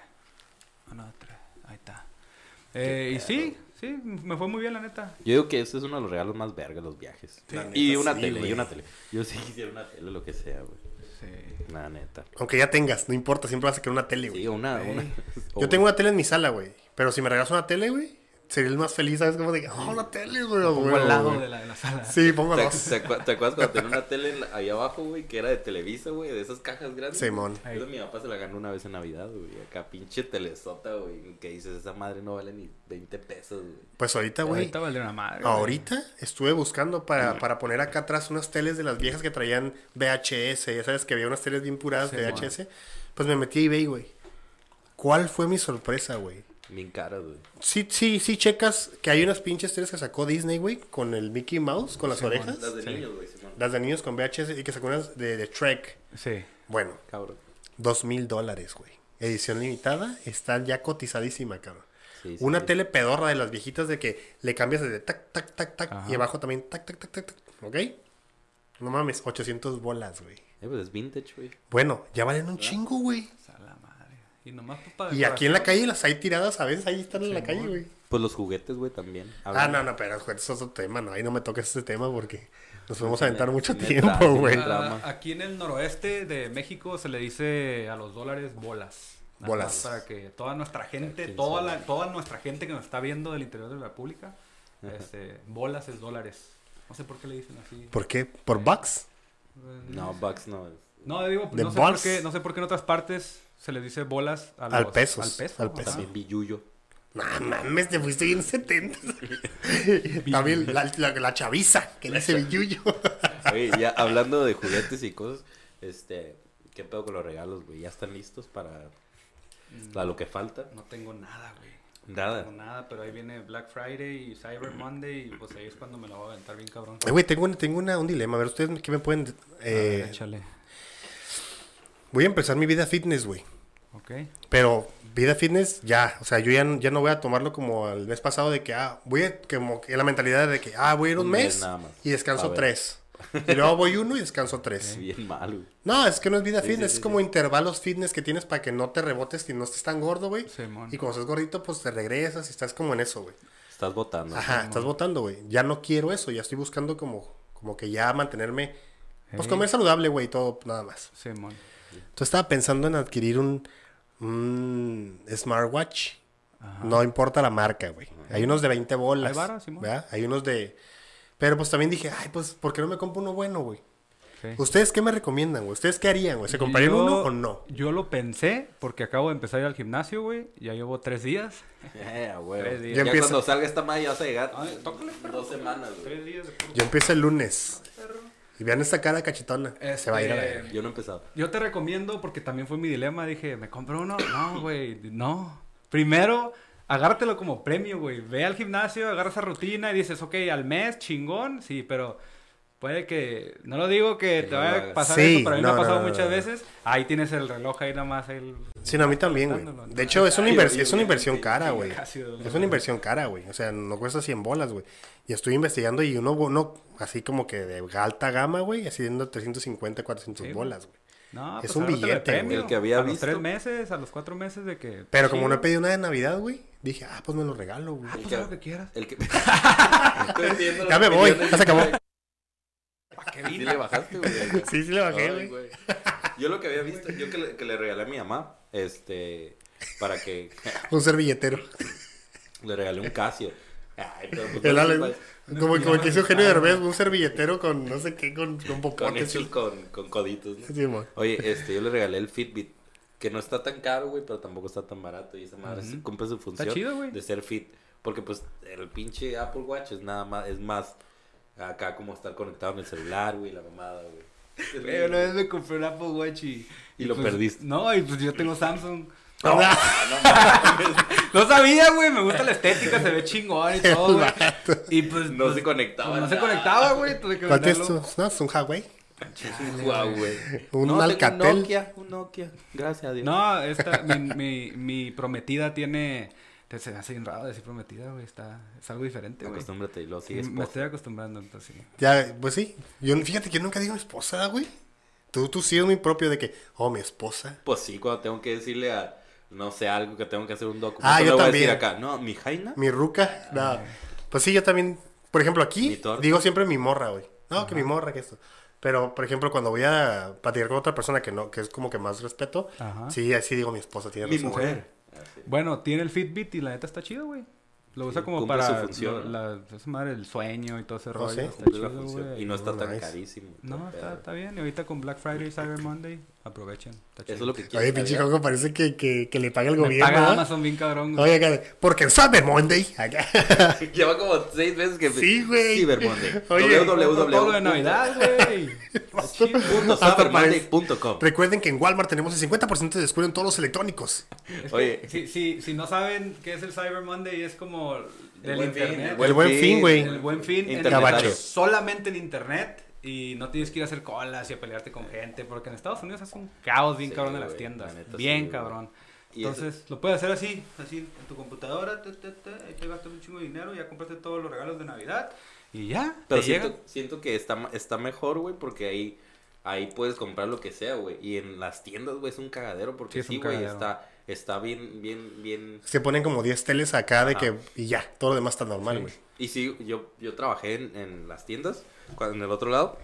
C: Ahí está. Y sí, me fue muy bien, la neta.
B: Yo digo que ese es uno de los regalos más vergas, los viajes.
A: La neta,
B: Y una
A: sí,
B: tele,
A: güey.
B: y una tele. Yo sí quisiera una tele, lo que sea, güey.
C: Sí.
B: La neta.
A: Aunque ya tengas, no importa, siempre vas a querer una tele, güey.
B: Sí, una.
A: Yo tengo una tele en mi sala, güey. Pero si me regalas una tele, güey, sería el más feliz, ¿sabes? Como de, oh, una tele, güey.
C: Pongo
A: güey,
C: al lado
A: güey.
C: de la sala.
A: Sí, pongo
B: ¿Te,
A: dos.
B: te acuerdas cuando tenía una tele ahí abajo, güey, que era de Televisa, güey, de esas cajas grandes?
A: Simón.
C: Ahí.
B: Eso mi papá se la ganó una vez en Navidad, güey. Acá pinche telesota, güey. Que dices, esa madre no vale ni 20 pesos, güey.
A: Pues ahorita, güey.
C: Ahorita vale una madre. güey.
A: Ahorita estuve buscando para poner acá atrás unas teles de las viejas que traían VHS. Ya sabes que había unas teles bien puradas
C: Sí,
A: VHS. Pues me metí a eBay, güey. ¿Cuál fue mi sorpresa, güey?
B: Bien caras, güey.
A: Sí, checas que hay unas pinches teles que sacó Disney, güey, con el Mickey Mouse, con las orejas.
B: Las de
C: Sí.
B: niños, güey, Simón.
A: Las de niños con VHS y que sacó unas de Trek.
C: Sí.
A: Bueno,
B: Cabrón.
A: $2,000, güey. Edición limitada, está ya cotizadísima, cabrón.
B: Sí,
A: Una
B: sí.
A: tele pedorra de las viejitas de que le cambias de tac, tac, tac, tac,
C: Ajá.
A: y abajo también tac, tac, tac, tac, tac, ¿ok? No mames, 800 bolas, güey.
B: Pues es vintage, güey.
A: Bueno, ya valen un chingo, güey.
C: O sea, la madre. Y nomás pues, para
A: Y aquí en la
C: decoración.
A: calle las hay tiradas, a veces ahí están en la
C: Sí,
A: calle,
C: mon.
A: güey.
B: Pues los juguetes, güey, también.
A: Ah, no, pero eso es otro tema, no, ahí no me toques ese tema porque nos podemos
B: Tiene-
A: aventar mucho
B: tiene
A: tiempo,
B: tra-
A: güey.
B: tiene trama.
C: Aquí en el noroeste de México se le dice a los dólares bolas. Nada
A: Bolas.
C: más para que toda nuestra gente,
B: Sí,
C: toda nuestra gente que nos está viendo del interior de la República, bolas es dólares. No sé por qué le dicen así.
A: ¿Por qué? ¿Por bucks?
B: No, Bucks no.
C: No, digo,
A: ¿De
C: no sé,
A: balls?
C: no sé por qué en otras partes se les dice bolas a
A: Al
C: los-
A: pesos,
C: Al peso.
A: al peso.
C: ajá.
B: También billuyo.
A: No mames, te fuiste bien 70. También la chaviza, que le dice Billuyo.
B: Oye, ya hablando de juguetes y cosas, ¿qué pedo con los regalos, güey? ¿Ya están listos para lo que falta?
C: No tengo nada, güey.
B: Nada.
C: No tengo nada, pero ahí viene Black Friday y Cyber Monday y pues ahí es cuando me lo voy a aventar bien cabrón.
A: Güey, tengo un dilema. A ver, ¿ustedes qué me pueden...?
C: A ver, échale.
A: Voy a empezar mi vida fitness, güey.
C: Ok.
A: Pero vida fitness ya. O sea, yo ya no voy a tomarlo como el mes pasado de que, voy a... Como que la mentalidad de que, voy a ir un
B: Un mes
A: mes
B: nada más.
A: y descanso
B: A ver.
A: 3. Y luego voy 1 y descanso 3.
B: Bien mal, güey.
A: No, es que no es vida
B: Sí,
A: fitness.
B: sí,
A: es
B: sí,
A: como
B: sí.
A: intervalos fitness que tienes para que no te rebotes y no estés tan gordo, güey.
C: Simón.
A: Y cuando estás gordito, pues te regresas y estás como en eso, güey.
B: Estás votando.
A: Ajá, estás votando, güey. Ya no quiero eso. Ya estoy buscando como que ya mantenerme... Pues
C: Hey.
A: comer saludable, güey, y todo, nada más.
C: Simón.
A: Entonces estaba pensando en adquirir un smartwatch
C: Ajá.
A: No importa la marca, güey. Hay unos de 20 bolas.
C: Hay varas, Simón.
A: ¿verdad? Hay unos de... Pero pues también dije, ay, pues, ¿por qué no me compro uno bueno, güey?
C: Sí.
A: ¿Ustedes qué me recomiendan, güey? ¿Ustedes qué harían, güey? ¿Se comprarían uno o no?
C: Yo lo pensé porque acabo de empezar a ir al gimnasio, güey. Ya llevo 3 días.
B: Güey.
C: 3 días.
B: Ya
A: empiezo-
B: cuando salga esta madre ya vas a llegar.
C: Ay, tócale, perro.
B: 2 semanas, güey.
C: 3 días de puro
A: Yo empiezo el lunes. Y vean esta cara cachetona. Se va a ir a
C: Este,
A: ver.
B: Yo no he empezado.
C: Yo te recomiendo, porque también fue mi dilema, dije, ¿me compro uno? No, güey, no. Primero, agárratelo como premio, güey. Ve al gimnasio, agarra esa rutina y dices, ok, al mes, chingón, sí, pero puede que, no lo digo que
B: Que
C: te
B: no lo
C: vaya a
B: hagas.
C: pasar
A: Sí,
C: eso, pero a mí me
A: no,
C: ha pasado
A: no,
C: muchas
A: no.
C: veces. Ahí tienes el reloj ahí nada más.
A: Sí, no, a mí también, güey.
C: Dándolo,
A: De hecho, es una,
B: Ay,
A: es una inversión cara, güey.
C: casi,
A: Es una inversión cara, güey. O sea, no cuesta 100 bolas, güey. Y estoy investigando y uno así como que de alta gama, güey, haciendo 350, 400
C: Sí,
A: bolas, güey.
C: No,
A: Es
C: pues
A: un
C: agárratelo de
A: billete, güey.
C: premio.
B: El que había
C: a los
B: visto.
C: 3 meses, a los 4 meses de que...
A: Pero como no he
C: chido.
A: pedido nada de Navidad, güey, dije, pues me lo regalo, güey.
C: Ah, pues haz lo que quieras.
B: El que... Estoy viendo
A: Ya
B: las
A: me voy,
B: opiniones
A: ya se acabó.
C: ¿Para qué
B: Sí
C: vine?
B: le bajaste, güey.
A: Sí, sí le bajé,
B: Ay,
A: güey.
B: Yo lo que había visto, yo que le regalé a mi mamá, para que
A: Un servilletero.
B: le regalé un Casio. Ay, pero pues,
A: El
B: no,
A: Alex,
B: pues,
A: como que hizo Eugenio Derbez, un servilletero con no sé qué, con
B: con
A: popotes.
B: hechos con coditos, ¿no?
A: Sí, mo.
B: Oye, yo le regalé el Fitbit, que no está tan caro, güey, pero tampoco está tan barato. Y esa madre sí cumple su función
C: chido, güey.
B: de ser fit. Porque, pues, el pinche Apple Watch es nada más, es más acá como estar conectado en el celular, güey, la mamada, güey.
C: Güey, una vez me compré un Apple Watch
B: Y lo
C: pues,
B: perdiste.
C: No, y pues yo tengo Samsung.
B: No,
C: No sabía, güey, me gusta la estética, se ve chingón y todo, güey. Y pues
B: no
C: pues,
B: se conectaba.
C: no se conectaba, güey, tuve que
A: ¿Cuál es
C: venderlo.
A: tu? No, es un Huawei.
B: Guau, güey.
A: Un
B: No, tengo
A: Alcatel.
B: Un Nokia. Gracias a Dios.
C: No, mi prometida tiene... Se me hace bien raro decir prometida, güey, es algo diferente, güey.
B: Acostúmbrate y lo sigues.
C: Me estoy acostumbrando, entonces sí.
A: Ya, pues sí. Fíjate que yo nunca digo mi esposa, güey. Tú sí es muy propio de que, oh, mi esposa.
B: Pues sí, cuando tengo que decirle a, no sé, algo que tengo que hacer un documento.
A: Ah, yo
B: le voy
A: también.
B: a decir acá, no, mi Jaina.
A: Mi ruca. No. Pues sí, yo también. Por ejemplo,
B: Mi
A: aquí
B: torta.
A: digo siempre mi morra, güey. No, que mi morra, que esto. Pero, por ejemplo, cuando voy a platicar con otra persona que no, que es como que más respeto,
C: Ajá.
A: sí, así digo mi esposa, tiene
B: Mi
A: razón.
B: mujer.
C: Bueno, tiene el Fitbit y la neta está chido, güey. Lo usa
B: Sí,
C: como
B: cumple
C: para
B: su función,
C: esa madre, el sueño y todo ese
A: ¿Oh,
C: rollo.
A: sí?
C: Está
B: Cumple la
C: chido,
B: función.
C: güey.
B: Y no está tan
A: Nice.
B: carísimo.
C: No,
B: todo pedo.
C: está bien. Y ahorita con Black Friday y Cyber Monday, aprovechen. Está chido.
B: Eso es lo que quiero.
A: Oye, pinche Coco, parece que le paga el
C: Me
A: gobierno.
C: paga
A: ¿no?
C: Amazon bien cabrón, güey.
A: Oye, acá, porque en Cyber Monday. Acá.
B: Lleva como 6 veces que...
A: Sí, güey.
B: Cyber Monday.
A: Oye,
C: Todo lo de Navidad, güey. Está chido.
B: .cybermonday.com.
A: Recuerden que en Walmart tenemos el 50% de descuento en todos los electrónicos.
C: Es que,
B: Oye.
C: si no saben qué es el Cyber Monday, es como del
B: Buen fin,
C: internet.
A: El buen fin, güey.
C: El buen fin en
B: Internetario.
C: solamente en internet y no tienes que ir a hacer colas y a pelearte con gente porque en Estados Unidos es un caos bien
B: Sí,
C: cabrón en las
B: güey,
C: tiendas,
B: la neta,
C: bien
B: sí,
C: cabrón.
B: Y
C: Entonces lo puedes hacer así en tu computadora, ahí te gastas un chingo de dinero, ya compraste todos los regalos de Navidad y ya.
B: Pero
C: te llega.
B: siento que está mejor, güey, porque ahí puedes comprar lo que sea, güey. Y en las tiendas, güey, es un cagadero porque
C: Sí, es
B: sí,
C: un
B: güey,
C: cagadero.
B: está bien.
A: Se ponen como 10 teles acá de
B: Ajá.
A: que. Y ya, todo lo demás está normal,
C: Sí.
A: güey.
B: Y sí, yo trabajé en las tiendas, en el otro lado.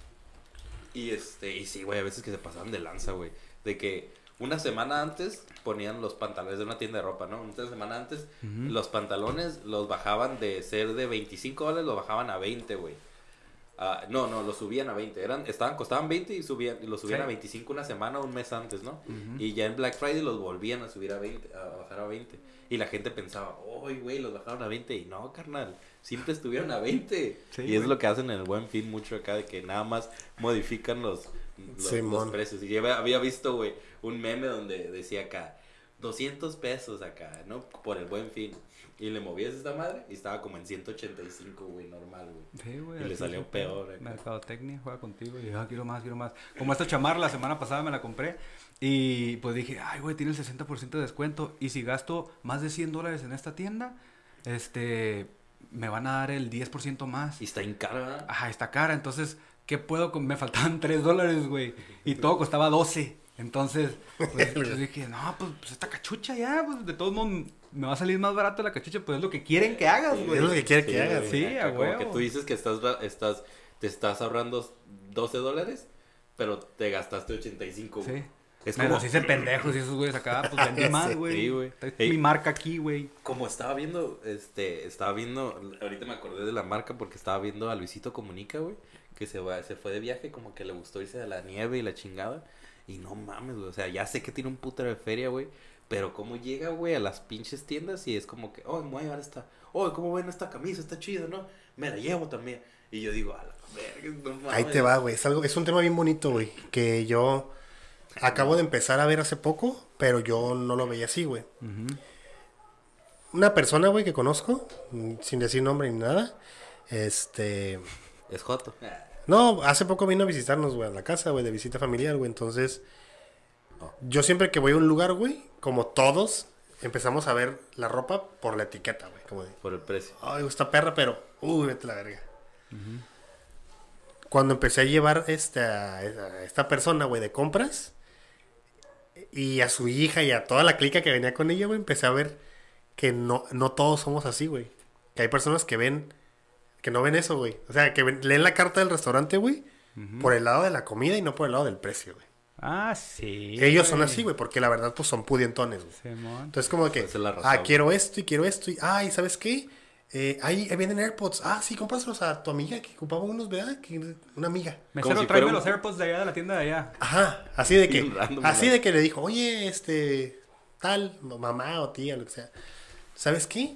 B: Y sí, güey, a veces que se pasaban de lanza, güey. De que una semana antes ponían los pantalones de una tienda de ropa, ¿no? Una semana antes los pantalones los bajaban de ser de $25, los bajaban a 20, güey. No, los subían a 20. Costaban 20 y los subían
C: Sí.
B: a 25 una semana o un mes antes, ¿no? Y ya en Black Friday los volvían a subir a bajar a 20. Y la gente pensaba, uy, güey, los bajaron a 20. Y no, carnal, siempre estuvieron a 20.
C: Sí,
B: y es
C: güey.
B: lo que hacen en el Buen Fin mucho acá, de que nada más modifican los
A: Simón.
B: precios. Y yo había visto, güey, un meme donde decía acá, 200 pesos acá, ¿no? Por el Buen Fin. Y le movías esta madre y estaba como en 185, güey, normal, güey.
C: Sí, güey,
B: Y le
C: así
B: salió
C: es el
B: peor,
C: pedo.
B: acá.
C: Mercadotecnia juega contigo y quiero más. Como esta chamarra la semana pasada me la compré y pues dije, ay, güey, tiene el 60% de descuento y si gasto más de $100 en esta tienda, me van a dar el 10% más.
B: Y está en cara.
C: Ajá, está cara, entonces, ¿qué puedo? Me faltaban $3, güey, y todo costaba 12. Entonces, pues, yo dije, no, pues esta cachucha ya, pues de todos modos me va a salir más barato la cachucha, pues es lo que quieren que hagas, güey.
A: Es lo que quiere que hagas.
B: güey,
C: Sí,
B: acá
C: a
B: como
C: huevo.
B: que tú dices que te estás ahorrando $12, pero te gastaste 85, güey.
C: Sí.
B: Es
C: Me
B: como...
C: los hice pendejos y esos güeyes acá, pues vendí más, güey.
B: Sí, güey.
C: Está
B: Ey.
C: mi marca aquí, güey.
B: Como estaba viendo, ahorita me acordé de la marca porque estaba viendo a Luisito Comunica, güey, que se fue de viaje, como que le gustó irse a la nieve y la chingada, y no mames, güey, o sea, ya sé que tiene un putero de feria, güey, pero cómo llega, güey, a las pinches tiendas y es como que, oh, me voy a llevar esta, oh, ¿cómo ven esta camisa? Está chida, ¿no? Me la llevo también, y yo digo, a la verga, no mames.
A: Ahí te va, güey. Es un tema bien bonito, güey. Que yo acabo de empezar a ver hace poco, pero yo no lo veía así, güey. Una persona, güey, que conozco, sin decir nombre ni nada,
B: Es joto.
A: no, hace poco vino a visitarnos, güey, a la casa, güey, de visita familiar, güey. Entonces, yo siempre que voy a un lugar, güey, como todos, empezamos a ver la ropa por la etiqueta, güey. Como de,
B: Por el precio.
A: ay, esta perra, pero, vete a la verga. Cuando empecé a llevar a esta persona, güey, de compras, y a su hija y a toda la clica que venía con ella, güey, empecé a ver que no todos somos así, güey. Que hay personas que no ven eso, güey. O sea, que leen la carta del restaurante, güey, por el lado de la comida y no por el lado del precio, güey.
C: Ah, sí.
A: Ellos son así, güey, porque la verdad, pues, son pudientones, güey.
C: Simón.
A: Entonces, como que,
B: Esa es la razón.
A: quiero esto y quiero esto. Y, ¿sabes qué? Ahí vienen AirPods. Sí, cómpraselos a tu amiga que ocupaba unos, ¿verdad? Una amiga.
C: Mesero,
B: si
C: tráeme
B: fuera
C: los AirPods de allá, de la tienda de allá.
A: Ajá, así de que,
B: Bien random,
A: así
B: ¿verdad?
A: de que le dijo, oye, tal, mamá o tía, lo que sea. ¿Sabes qué?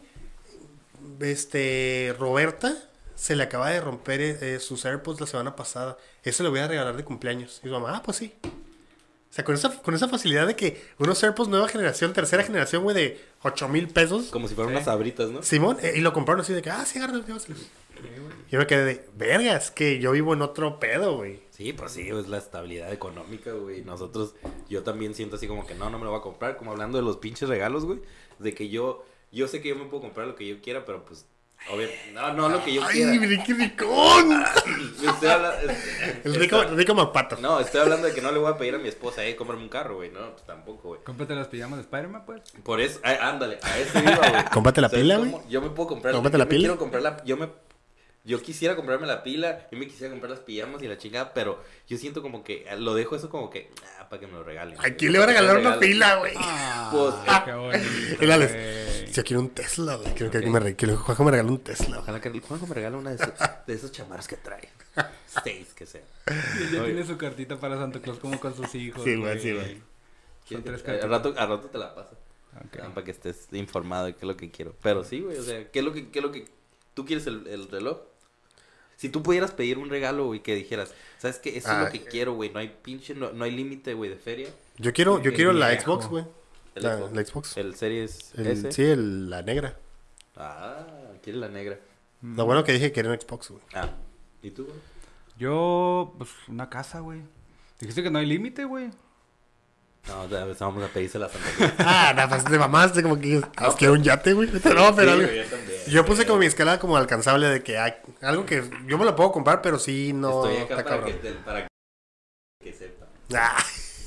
A: Roberta se le acaba de romper sus AirPods la semana pasada. Eso le voy a regalar de cumpleaños. Y su mamá, pues sí. O sea, con esa facilidad de que unos AirPods nueva generación, tercera generación, güey, de 8,000 pesos.
B: Como si fueran
C: Sí.
B: unas sabritas, ¿no?
A: Simón, y lo compraron así de que, sí, agárralos, llévaselos. Yo me quedé de, vergas, que yo vivo en otro pedo, güey.
B: Sí, pues sí, es la estabilidad económica, güey. Yo también siento así como que no me lo voy a comprar. Como hablando de los pinches regalos, güey. De que yo sé que yo me puedo comprar lo que yo quiera, pero pues, obviamente, no lo que yo quiera.
A: ¡Ay, mire qué ricón!
B: Estoy
A: El rico Mapato.
B: No, estoy hablando de que no le voy a pedir a mi esposa, cómprame un carro, güey. No, pues tampoco, güey.
C: Cómprate las pijamas de Spider-Man, pues.
B: Por eso, ándale, a eso iba, güey.
A: Cómprate la
B: ¿Sabes
A: pila,
B: cómo?
A: güey.
B: Yo me puedo comprar.
A: Cómprate
B: yo
A: la
B: me
A: pila.
B: Quiero comprar yo quisiera comprarme la pila, yo me quisiera comprar las pijamas y la chingada, pero yo siento como que lo dejo eso como que, para que me lo regalen.
A: ¿A quién le va a regalar una pila, güey?
B: Pues,
C: Qué bonito.
A: Mírales.
C: güey.
A: Yo quiero un Tesla, güey. Quiero que Juanjo me regale un Tesla.
B: Ojalá que el Juanjo me regale una de esos chamarras que trae. 6 que sea.
C: Y ya
B: Oye.
C: tiene su cartita para Santa Claus como con sus hijos.
A: Sí, güey, sí, güey.
C: Son tres
B: Al
C: cartitas.
B: rato te la paso.
C: Ok.
B: Para que estés informado de qué es lo que quiero. Pero sí, güey, o sea, ¿qué es lo que tú quieres el reloj? Si tú pudieras pedir un regalo, güey, que dijeras, ¿sabes qué? Eso es lo que quiero, güey. No hay no hay límite, güey, de feria.
A: Yo quiero la
C: viejo.
A: Xbox, güey.
B: El
A: La
B: Xbox.
A: Xbox.
B: El Series S.
A: Sí, la negra.
B: Quiere la negra.
A: Lo bueno que dije que quería un Xbox, güey.
B: ¿Y tú, güey?
C: Yo, pues, una casa, güey. Dijiste que no hay límite, güey.
B: No, vamos a pedírsela a Santa Cruz.
A: Nada, pues te mamaste como que quiero un yate, güey. No, pero
B: Sí,
A: algo.
B: güey, yo también.
A: Yo puse como mi escala como alcanzable de que algo que yo me lo puedo comprar, pero sí no
B: Estoy acá
A: está cabrón.
B: para que sepa.
A: Ah,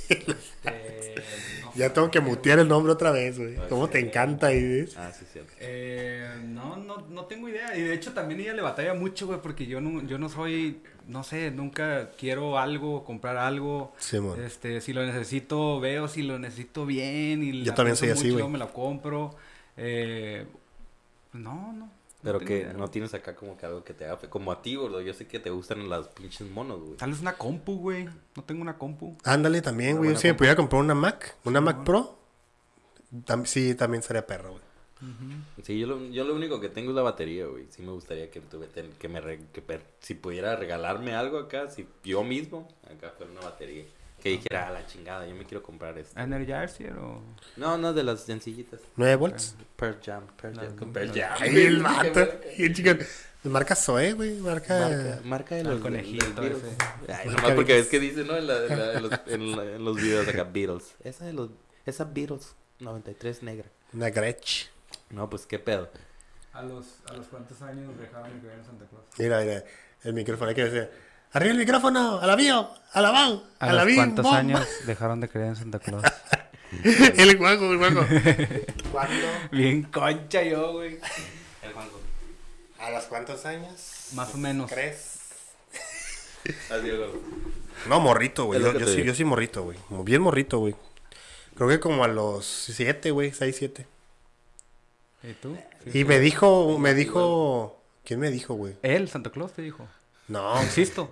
A: ya tengo que mutear el nombre otra vez, güey. ¿Cómo te encanta, Ides?
B: Sí, cierto.
C: No tengo idea. Y de hecho también ella le batalla mucho, güey, porque yo no soy, no sé, nunca quiero algo, comprar algo.
A: Simón.
C: Si lo necesito, veo si lo necesito bien. Y
A: Yo
C: la
A: también
C: pienso
A: soy así,
C: mucho,
A: güey.
C: luego me la compro. No.
B: Pero
C: tengo
B: que
C: idea.
B: no tienes acá como que algo que te haga como a ti, gordo. Yo sé que te gustan las pinches monos, güey.
C: Tal vez una compu, güey. No tengo una compu.
A: Ándale también, güey.
B: buena
A: Si me
B: compu.
A: pudiera comprar una Mac Pro, sí, también sería perro, güey.
B: Sí, yo lo único que tengo es la batería, güey. Sí me gustaría si pudiera regalarme algo acá, si yo mismo, acá fuera una batería. Que dijera, la chingada, yo me quiero comprar esto.
C: ¿Energizer o...?
B: No, de las sencillitas.
A: 9 volts.
B: Pearl Jam.
A: Ay, el vato. Y chico, marca Zoe, güey.
B: Marca de
C: El
B: los
C: conejito
B: de los Beatles.
C: ese.
B: Ay, nomás porque ves que dice, ¿no? En los videos acá, Beatles. Esa Beatles 93 negra.
A: Una Gretsch.
B: No, pues qué pedo.
C: ¿A los cuántos años dejaron de creer en Santa Claus?
A: Mira, el micrófono. Hay que decir, ¡arriba el micrófono! ¡A la bio! ¡A la van!
C: ¿A
A: la
C: los
A: bin,
C: cuántos
A: bomba!
C: años dejaron de creer en Santa Claus?
A: El Juanjo. ¿Cuándo?
C: Bien concha yo, güey.
B: El Juanjo.
A: ¿A los cuántos años?
C: Más o menos.
A: ¿Crees?
B: Así, güey.
A: No, morrito, güey.
B: Es lo que
A: Yo
B: te
A: sí,
B: digo.
A: yo sí morrito, güey. Bien morrito, güey. Creo que como a los 7, güey, 6, 7.
C: ¿Y tú?
A: Y me dijo... ¿Quién me dijo, güey?
C: Él, Santa Claus, te dijo.
A: No,
C: Existo.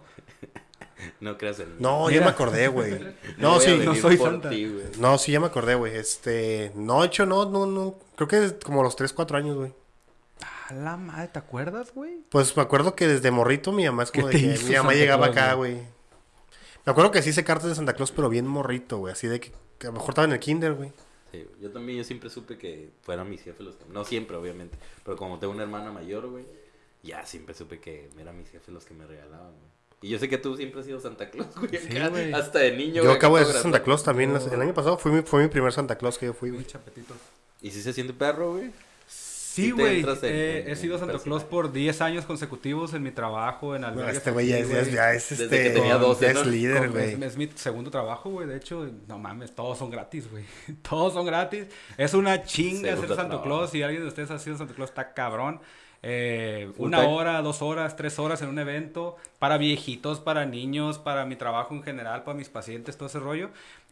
B: No creas en mí.
A: no, ya
C: Mira.
A: me acordé, güey.
B: Voy
A: No,
B: a
A: sí.
B: venir
C: no soy
B: por
C: santa.
B: ti, güey.
A: No, sí, ya me acordé, güey. No, de hecho, no. Creo que como a los 3, 4 años, güey.
C: A la madre, ¿te acuerdas, güey?
A: Pues me acuerdo que desde morrito mi mamá es como
C: ¿Qué
A: de
C: te
A: que
C: hizo
A: mi mamá
C: Santa
A: llegaba
C: Claus,
A: acá,
C: güey?
A: güey. Me acuerdo que sí hice cartas de Santa Claus, pero bien morrito, güey. Así de que a lo mejor estaba en el kinder, güey.
B: Sí, yo también, yo siempre supe que fueron mis jefes los que... No siempre, obviamente. Pero como tengo una hermana mayor, güey, ya siempre supe que eran mis jefes los que me regalaban, güey. Y yo sé que tú siempre has sido Santa Claus, güey.
C: Sí,
B: acá,
C: güey.
B: hasta de niño,
A: Yo
B: güey,
A: acabo de
B: acá
A: ser
B: todo
A: Santa
B: grandote.
A: Claus también.
C: No.
A: El año pasado fue mi primer Santa Claus que yo fui, güey.
C: Muy chapetito.
B: ¿Y si se siente perro, güey?
C: Sí,
B: Sí te
C: güey.
B: entras en
C: He sido Santa Claus
B: personaje.
C: por 10 años consecutivos en mi trabajo, en
A: No,
C: albergues
A: este güey ya
C: aquí,
A: es
B: Desde que tenía 12,
A: ya es
B: ¿no?
A: líder, güey.
C: Es mi segundo trabajo, güey. De hecho, no mames, todos son gratis, güey. Todos son gratis. Es una chinga
B: Segundo
C: ser Santa
B: trabajo.
C: Claus. Si alguien de ustedes ha sido Santa Claus, está cabrón.
B: Full
C: Una
B: time.
C: hora, 2 horas, 3 horas en un evento para viejitos, para niños, para mi trabajo en general, para mis pacientes, todo ese rollo.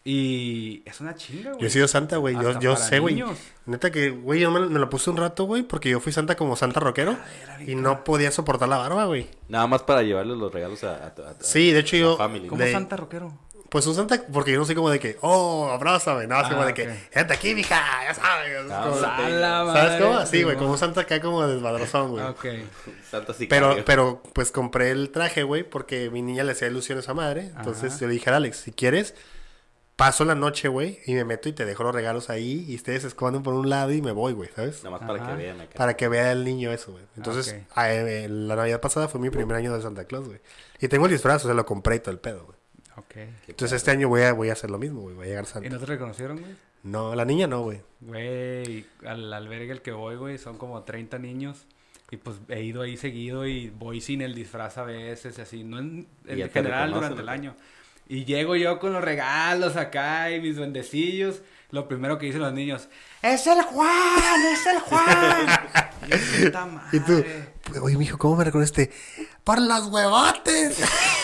C: Y es una chinga, güey.
A: Yo he sido Santa, güey.
C: Hasta
A: Yo
C: para
A: sé, güey.
C: niños.
A: Neta que, güey, yo me lo puse un rato, güey, porque yo fui Santa como Santa rockero. Y no podía soportar la barba, güey.
B: Nada más para llevarles los regalos a
A: Sí, de hecho
B: la
A: yo...
B: family.
C: ¿Cómo
A: de-
C: Santa Rockero?
A: Pues un Santa, porque yo no soy como de que, oh, abrázame. No, es como de que,
C: ok.
A: gente aquí, mija, ya sabes.
B: Ah,
A: como-
B: sí.
C: A la
A: ¿Sabes
C: madre,
A: cómo? Así, güey,
C: sí,
A: como un Santa acá como desmadrozón, güey.
C: Ok.
B: Santa Sicario.
A: Pero, pues compré el traje, güey, porque mi niña le hacía ilusiones a madre. Entonces
C: Ajá.
A: yo le dije a Alex, si quieres, paso la noche, güey, y me meto y te dejo los regalos ahí. Y ustedes se esconden por un lado y me voy, güey, ¿sabes?
B: Nada más para
C: Ajá.
B: que vean acá.
A: Para que vea el niño eso, güey. Entonces,
C: ok.
A: la Navidad pasada fue mi primer año de Santa Claus, güey. Y tengo el disfraz, o sea, lo compré y todo el pedo, güey.
C: Ok.
B: Qué
A: Entonces
B: padre.
A: este año voy a hacer lo mismo, güey. Voy a llegar
C: ¿Y
A: Santa.
C: no te reconocieron, güey?
A: No, la niña no, güey.
C: Güey, al albergue al que voy, güey, son como 30 niños. Y pues he ido ahí seguido y voy sin el disfraz a veces, y así. No
B: Y ya
C: en
B: te
C: general
B: reconocen,
C: durante el
B: ¿no?
C: año. Y llego yo con los regalos acá y mis duendecillos. Lo primero que dicen los niños, ¡es el Juan! ¡Es el Juan! Y yo, puta madre.
A: Y tú, oye, mijo, ¿cómo me reconociste? ¡Por los huevotes!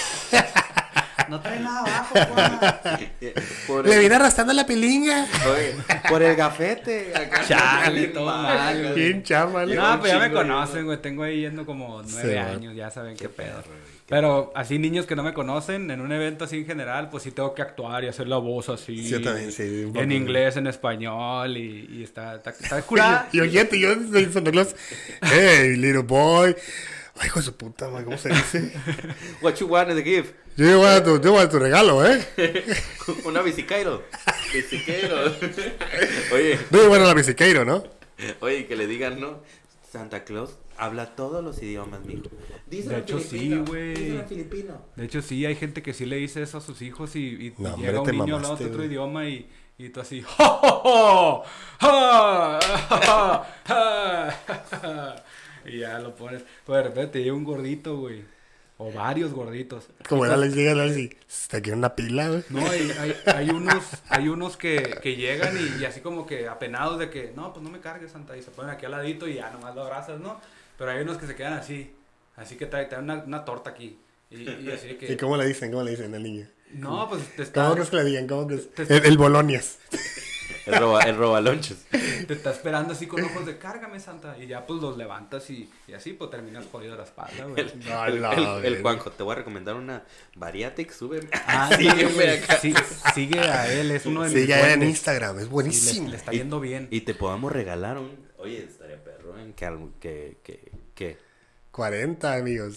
C: No trae nada abajo, Juan.
B: Por
A: Le
B: el,
A: vine arrastrando la pilinga.
B: oye, por el gafete. Acá.
C: Chale,
B: Bien
C: todo
B: mal,
C: mal,
B: güey.
A: Bien chama,
B: Llegó
C: No,
B: un
C: pues ya me
B: chingo de
C: conocen,
B: uno.
C: güey. Tengo ahí yendo como 9
A: Sí,
C: años, ya saben qué pedo.
B: perro, güey.
C: Pero así niños que no me conocen, en un evento así en general, pues sí tengo que actuar y hacer la voz así.
A: Yo también, sí, un poco.
C: En inglés, en español y está curada.
A: Y oyente, yo soy Santa Claus. Hey, little boy. Ay, hijo de su puta, madre, ¿cómo se dice?
B: What you want is a gift.
A: Yo llevo a tu regalo, ¿eh?
B: Una bicicleta. Bicicleta. Oye,
A: Muy bueno la bicicleta, ¿no?
B: oye, que le digan, ¿no? Santa Claus habla todos los idiomas, mijo. Díselo
C: De
B: en
C: hecho,
B: filipino,
C: sí, güey.
B: díselo en filipino.
C: De hecho, sí, hay gente que sí le dice eso a sus hijos y
A: No, hombre,
C: llega un
A: te
C: niño
A: mamaste,
C: hablando otro
A: güey.
C: idioma y tú así. ¡Ja, ja, ja! ¡Ja, ja, ja! Y ya lo pones. Pues de repente te llega un gordito, güey. O varios gorditos.
A: Como era, les llega y te quiere una pila, güey.
C: No, hay unos que llegan y así como que apenados de que, no, pues no me cargues, Santa, y se ponen aquí al ladito y ya nomás lo abrazas, ¿no? Pero hay unos que se quedan así que traen una torta aquí. Y así que...
A: ¿Y cómo le dicen al niño?
C: No, pues te
A: ¿Cómo
C: está,
A: crees que le digan? ¿Cómo crees?
C: Te-
A: El Bolonias.
B: El robalonches.
C: te está esperando así con ojos de cárgame, Santa. Y ya pues los levantas y así pues terminas jodido la espalda, güey.
B: El Juanjo, te voy a recomendar una Variatex, sube.
C: Ah, sí,
B: Sígueme
C: güey.
B: acá.
C: Sí, sigue a él, es uno de mis
A: Sí, ya en
C: duendes.
A: Instagram, es
C: Sí,
A: buenísimo.
C: le está yendo bien.
B: Y te podamos regalar un. Oye, estaría perro, ¿eh? ¿Qué?
A: 40, amigos.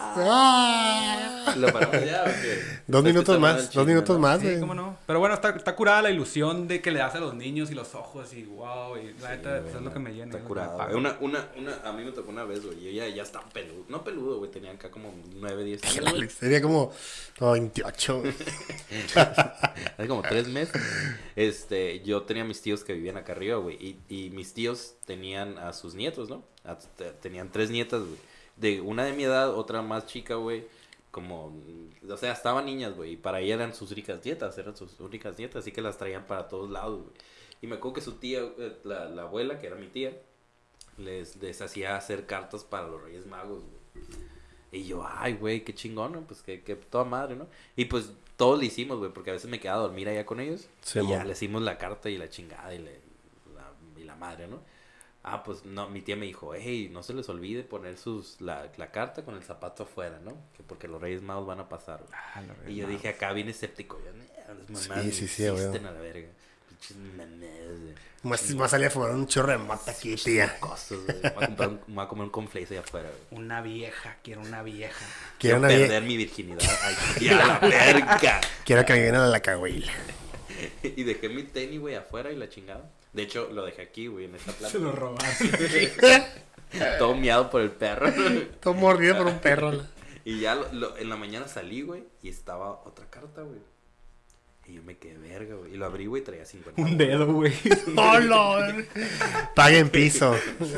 B: Ah. ¿Lo paramos ya o qué?
A: 2 minutos
B: Está
A: más,
B: mal
A: 2
B: chisme,
A: minutos
B: ¿no?
A: más,
C: Sí,
A: güey.
C: cómo no. Pero bueno, está curada la ilusión de que le das a los niños y los ojos y wow. Y la neta,
B: güey,
C: eso es lo que me llena.
B: Está
C: es lo que me
B: curado.
C: paga.
B: A mí me tocó una vez, güey. Yo ya estaba peludo. No peludo, güey. Tenía acá como 9, 10 años, güey.
A: Sería como 28, güey.
B: Hace como 3 meses. Yo tenía mis tíos que vivían acá arriba, güey. Y mis tíos tenían a sus nietos, ¿no? Tenían 3 nietas, güey. De una de mi edad, otra más chica, güey. Como, o sea, estaban niñas, güey. Y para ella eran sus únicas nietas, así que las traían para todos lados, güey. Y me acuerdo que su tía, la abuela, que era mi tía, les hacía hacer cartas para los Reyes Magos, güey. Y yo, ay, güey, qué chingón, ¿no? Pues que toda madre, ¿no? Y pues todos le hicimos, güey, porque a veces me quedaba a dormir allá con ellos.
A: Sí,
B: y ya
A: mon.
B: le hicimos la carta y la chingada y la madre, ¿no? Ah, pues no, mi tía me dijo, hey, no se les olvide poner la carta con el zapato afuera, ¿no? Que porque los Reyes Magos van a pasar, güey.
C: Ah, los Reyes
B: Y yo
C: Magos.
B: dije acá bien escéptico, yo, las mamás
A: Sí,
B: no
A: sí,
B: existen
A: güey.
B: a la verga. Pinches mamás, güey.
A: Más salía a fumar un chorro de mata aquí, tía.
B: Cosas, güey. Me voy a comer un cornflakes allá afuera, güey.
C: Una vieja, quiero una vieja.
A: Quiero
B: Perder mi virginidad. Ay, a la verga.
A: Quiero que me vienen a la cagüila.
B: Y dejé mi tenis, güey, afuera y la chingada. De hecho, lo dejé aquí, güey, en esta planta.
C: Se lo robaron.
B: Todo miado por el perro.
A: Todo mordido por un perro.
B: Y ya en la mañana salí, güey, y estaba otra carta, güey. Y yo me quedé verga, güey. Y lo abrí, güey, traía 50.
C: Un dedo, güey.
A: ¡Hola! Paguen piso.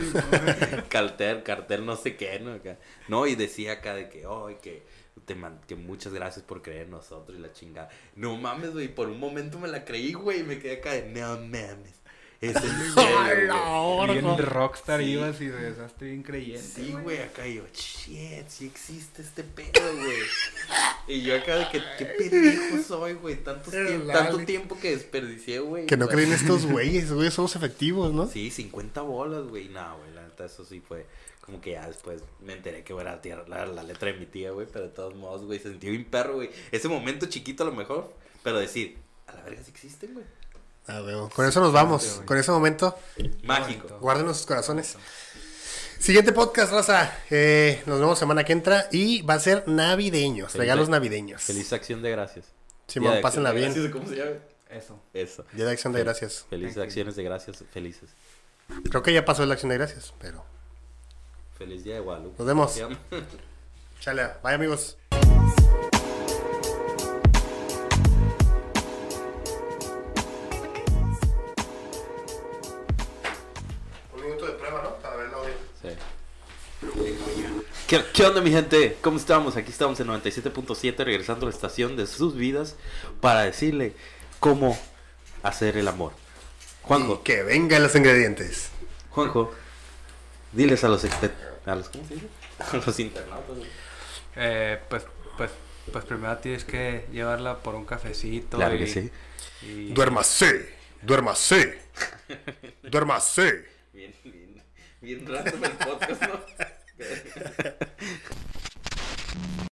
B: Cartel no sé qué, ¿no? Acá. No, y decía acá de que, oh, que muchas gracias por creer en nosotros y la chingada. No mames, güey, por un momento me la creí, güey, y me quedé acá de, no mames. Es en serio, güey.
C: Bien rockstar
B: Sí.
C: ibas y regresaste bien creyente.
B: Sí, güey, acá yo, shit, sí existe este pedo, güey. Y yo acá de que, qué pendejo soy, güey. Tanto tiempo que desperdicié, güey.
A: Que no creen estos güeyes, güey, somos efectivos, ¿no?
B: Sí, 50 bolas, güey. No, güey, la neta, eso sí fue como que ya después me enteré que era la letra de mi tía, güey. Pero de todos modos, güey, se sintió bien perro, güey. Ese momento chiquito a lo mejor, pero decir, a la verga sí existen, güey.
A: Ah, güey. Con eso nos vamos. Con ese momento,
B: Mágico.
A: guárdenos sus corazones. Siguiente podcast, raza. Nos vemos semana que entra y va a ser navideños, regalos navideños.
B: Feliz acción de gracias.
A: Simón,
B: Día de
A: pásenla
B: acción de
A: bien.
B: gracias, ¿cómo se llama?
C: Eso.
A: Día de acción de gracias.
B: Felices acciones de gracias, felices.
A: Creo que ya pasó la acción de gracias, pero.
B: Feliz día de Guadalupe.
A: Nos vemos.
B: ¿Se llama?
A: Chale, bye amigos. Un minuto de prueba, ¿no? Para ver el audio.
B: Sí. ¿Qué onda, mi gente? ¿Cómo estamos? Aquí estamos en 97.7, regresando a la estación de sus vidas para decirle cómo hacer el amor.
A: Y
B: Juanjo,
A: que vengan los ingredientes.
B: diles a los ¿cómo se dice? A los internautas.
C: Pues primero tienes que llevarla por un cafecito.
B: Claro que sí.
C: Y...
A: Duérmase, duérmase, duérmase.
B: Bien random el podcast, ¿no?